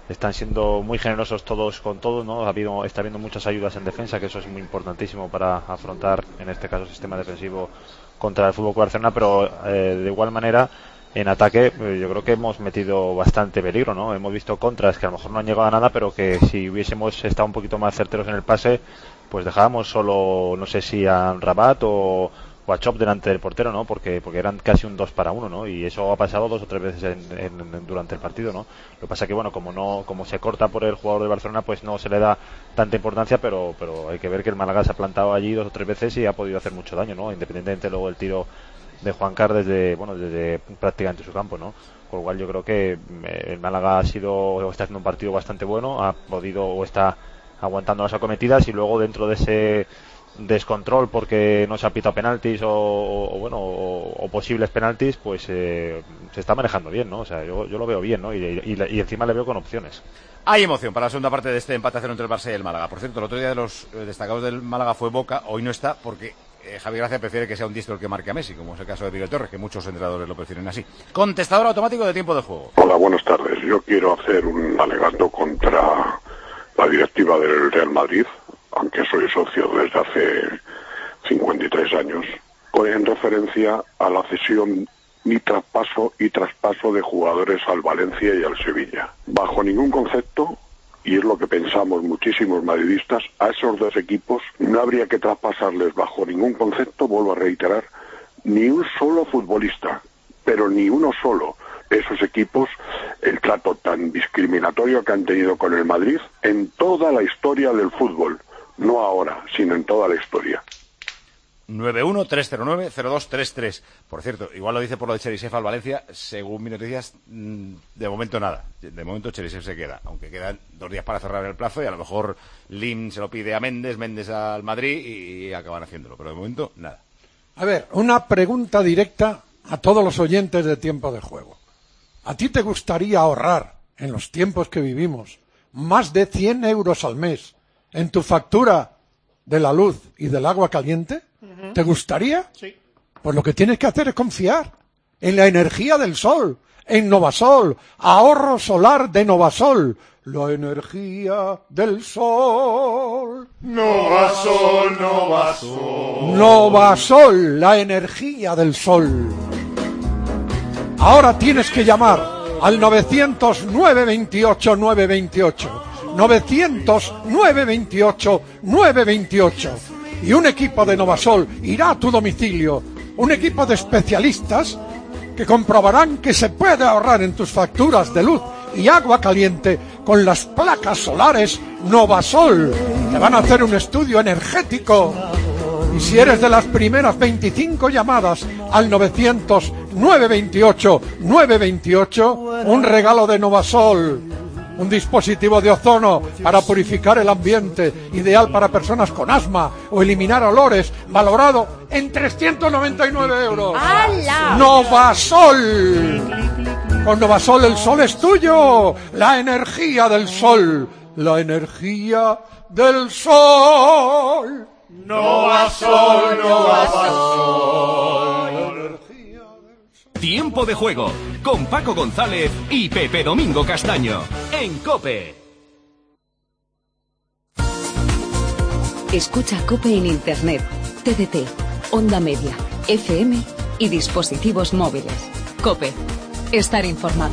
están siendo muy generosos todos con todo, ¿no? Ha habido, está habiendo muchas ayudas en defensa, que eso es muy importantísimo para afrontar, en este caso, el sistema defensivo contra el Fútbol Club Barcelona, pero eh, de igual manera, en ataque, eh, yo creo que hemos metido bastante peligro, ¿no? Hemos visto contras que a lo mejor no han llegado a nada, pero que si hubiésemos estado un poquito más certeros en el pase, pues dejábamos solo, no sé si a Rabat o a Chop delante del portero, ¿no? Porque porque eran casi un dos para uno, ¿no? Y eso ha pasado dos o tres veces en, en, durante el partido, ¿no? Lo que pasa que, bueno, como no como se corta por el jugador de Barcelona, pues no se le da tanta importancia, pero pero hay que ver que el Málaga se ha plantado allí dos o tres veces y ha podido hacer mucho daño, ¿no? Independientemente luego el tiro de Juankar desde, bueno, desde prácticamente su campo, ¿no? Con lo cual yo creo que el Málaga ha sido o está haciendo un partido bastante bueno, ha podido o está aguantando las acometidas, y luego dentro de ese descontrol porque no se ha pitado penaltis o, o bueno o, o posibles penaltis, pues eh, se está manejando bien, ¿no? O sea, yo, yo lo veo bien, ¿no? Y, y, y encima le veo con opciones. Hay emoción para la segunda parte de este empate a cero entre el Barça y el Málaga. Por cierto, el otro día de los eh, destacados del Málaga fue Boca, hoy no está porque eh, Javi Gracia prefiere que sea un diestro el que marque a Messi, como es el caso de Miguel Torres, que muchos entrenadores lo prefieren así. Contestador automático de tiempo de juego. Hola, buenas tardes. Yo quiero hacer un alegato contra la directiva del Real Madrid, aunque soy socio desde hace cincuenta y tres años, en referencia a la cesión ni traspaso y traspaso de jugadores al Valencia y al Sevilla. Bajo ningún concepto, y es lo que pensamos muchísimos madridistas, a esos dos equipos no habría que traspasarles bajo ningún concepto, vuelvo a reiterar, ni un solo futbolista, pero ni uno solo. Esos equipos, el trato tan discriminatorio que han tenido con el Madrid en toda la historia del fútbol. No ahora, sino en toda la historia. nueve uno tres cero nueve cero dos tres tres. Por cierto, igual lo dice por lo de Cherisev al Valencia, según mis noticias, de momento nada. De momento Cherisev se queda, aunque quedan dos días para cerrar el plazo y a lo mejor Lim se lo pide a Méndez, Méndez al Madrid y acaban haciéndolo. Pero de momento, nada. A ver, una pregunta directa a todos los oyentes de Tiempo de Juego. ¿A ti te gustaría ahorrar, en los tiempos que vivimos, más de cien euros al mes en tu factura de la luz y del agua caliente? Uh-huh. ¿Te gustaría? Sí. Pues lo que tienes que hacer es confiar en la energía del sol, en Novasol, ahorro solar de Novasol, la energía del sol. Novasol, Novasol. Novasol, la energía del sol. Ahora tienes que llamar al novecientos nueve veintiocho nueve veintiocho. novecientos nueve veintiocho nueve veintiocho. Y un equipo de Novasol irá a tu domicilio. Un equipo de especialistas que comprobarán que se puede ahorrar en tus facturas de luz y agua caliente con las placas solares Novasol. Te van a hacer un estudio energético. Y si eres de las primeras veinticinco llamadas al novecientos nueve veintiocho nueve veintiocho, un regalo de Novasol. Un dispositivo de ozono para purificar el ambiente, ideal para personas con asma o eliminar olores, valorado en trescientos noventa y nueve euros. ¡Hala! Novasol. Con Novasol el sol es tuyo. La energía del sol. La energía del sol. Novasol, Novasol. Tiempo de Juego con Paco González y Pepe Domingo Castaño en COPE. Escucha COPE en Internet, T D T, Onda Media, F M y dispositivos móviles. COPE. Estar informado.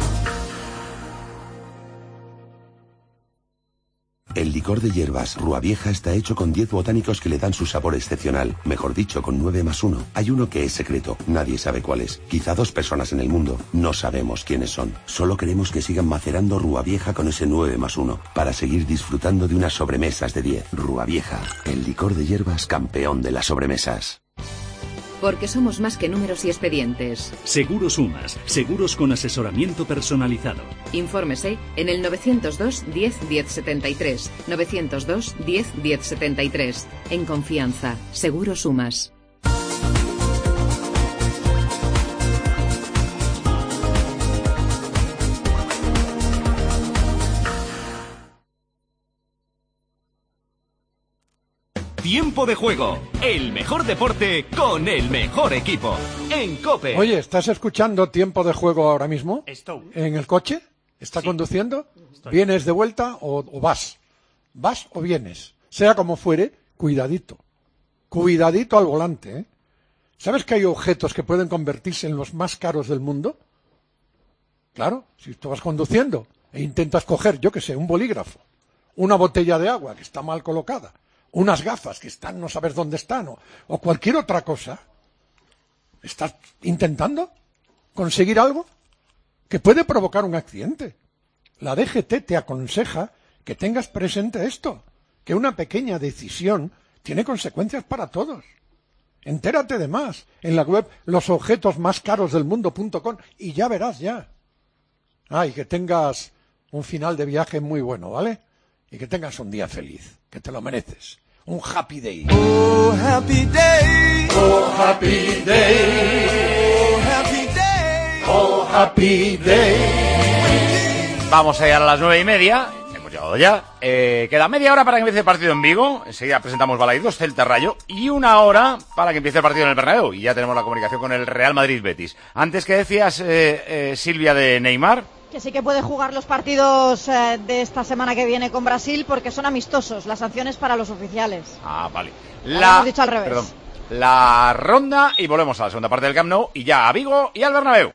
El licor de hierbas Rúa Vieja está hecho con diez botánicos que le dan su sabor excepcional. Mejor dicho, con nueve más uno. Hay uno que es secreto. Nadie sabe cuál es. Quizá dos personas en el mundo. No sabemos quiénes son. Solo queremos que sigan macerando Rúa Vieja con ese nueve más uno. Para seguir disfrutando de unas sobremesas de diez. Rúa Vieja. El licor de hierbas campeón de las sobremesas. Porque somos más que números y expedientes. Seguros Sumas, seguros con asesoramiento personalizado. Infórmese en el novecientos dos diez diez setenta y tres. novecientos dos diez diez setenta y tres. En confianza, Seguros Sumas. Tiempo de Juego, el mejor deporte con el mejor equipo en COPE. Oye, ¿estás escuchando Tiempo de Juego ahora mismo? Estoy. ¿En el coche? ¿Está Sí. conduciendo? Estoy. ¿Vienes de vuelta o, o vas? ¿Vas o vienes? Sea como fuere, cuidadito. Cuidadito al volante, ¿eh? ¿Sabes que hay objetos que pueden convertirse en los más caros del mundo? Claro, si tú vas conduciendo e intentas coger, yo que sé, un bolígrafo, una botella de agua que está mal colocada, unas gafas que están no sabes dónde están, o, o cualquier otra cosa, ¿estás intentando conseguir algo que puede provocar un accidente? La D G T te aconseja que tengas presente esto, que una pequeña decisión tiene consecuencias para todos. Entérate de más en la web los objetos más caros del mundo punto com y ya verás ya. Ah, y que tengas un final de viaje muy bueno, ¿vale? Y que tengas un día feliz, que te lo mereces. Un happy day. Oh, happy day. Oh, happy day. Oh, happy day. Oh, happy day. Vamos a llegar a las nueve y media. Hemos llegado ya. Eh, queda media hora para que empiece el partido en Vigo. Enseguida presentamos Balaidos, Celta Rayo. Y una hora para que empiece el partido en el Bernabéu. Y ya tenemos la comunicación con el Real Madrid Betis. Antes, que decías, eh, eh, Silvia, de Neymar? Que sí que puede jugar los partidos eh, de esta semana que viene con Brasil porque son amistosos. Las sanciones para los oficiales. Ah, vale. Lo La, hemos dicho al revés. Perdón. La ronda y volvemos a la segunda parte del Camp Nou y ya a Vigo y al Bernabéu.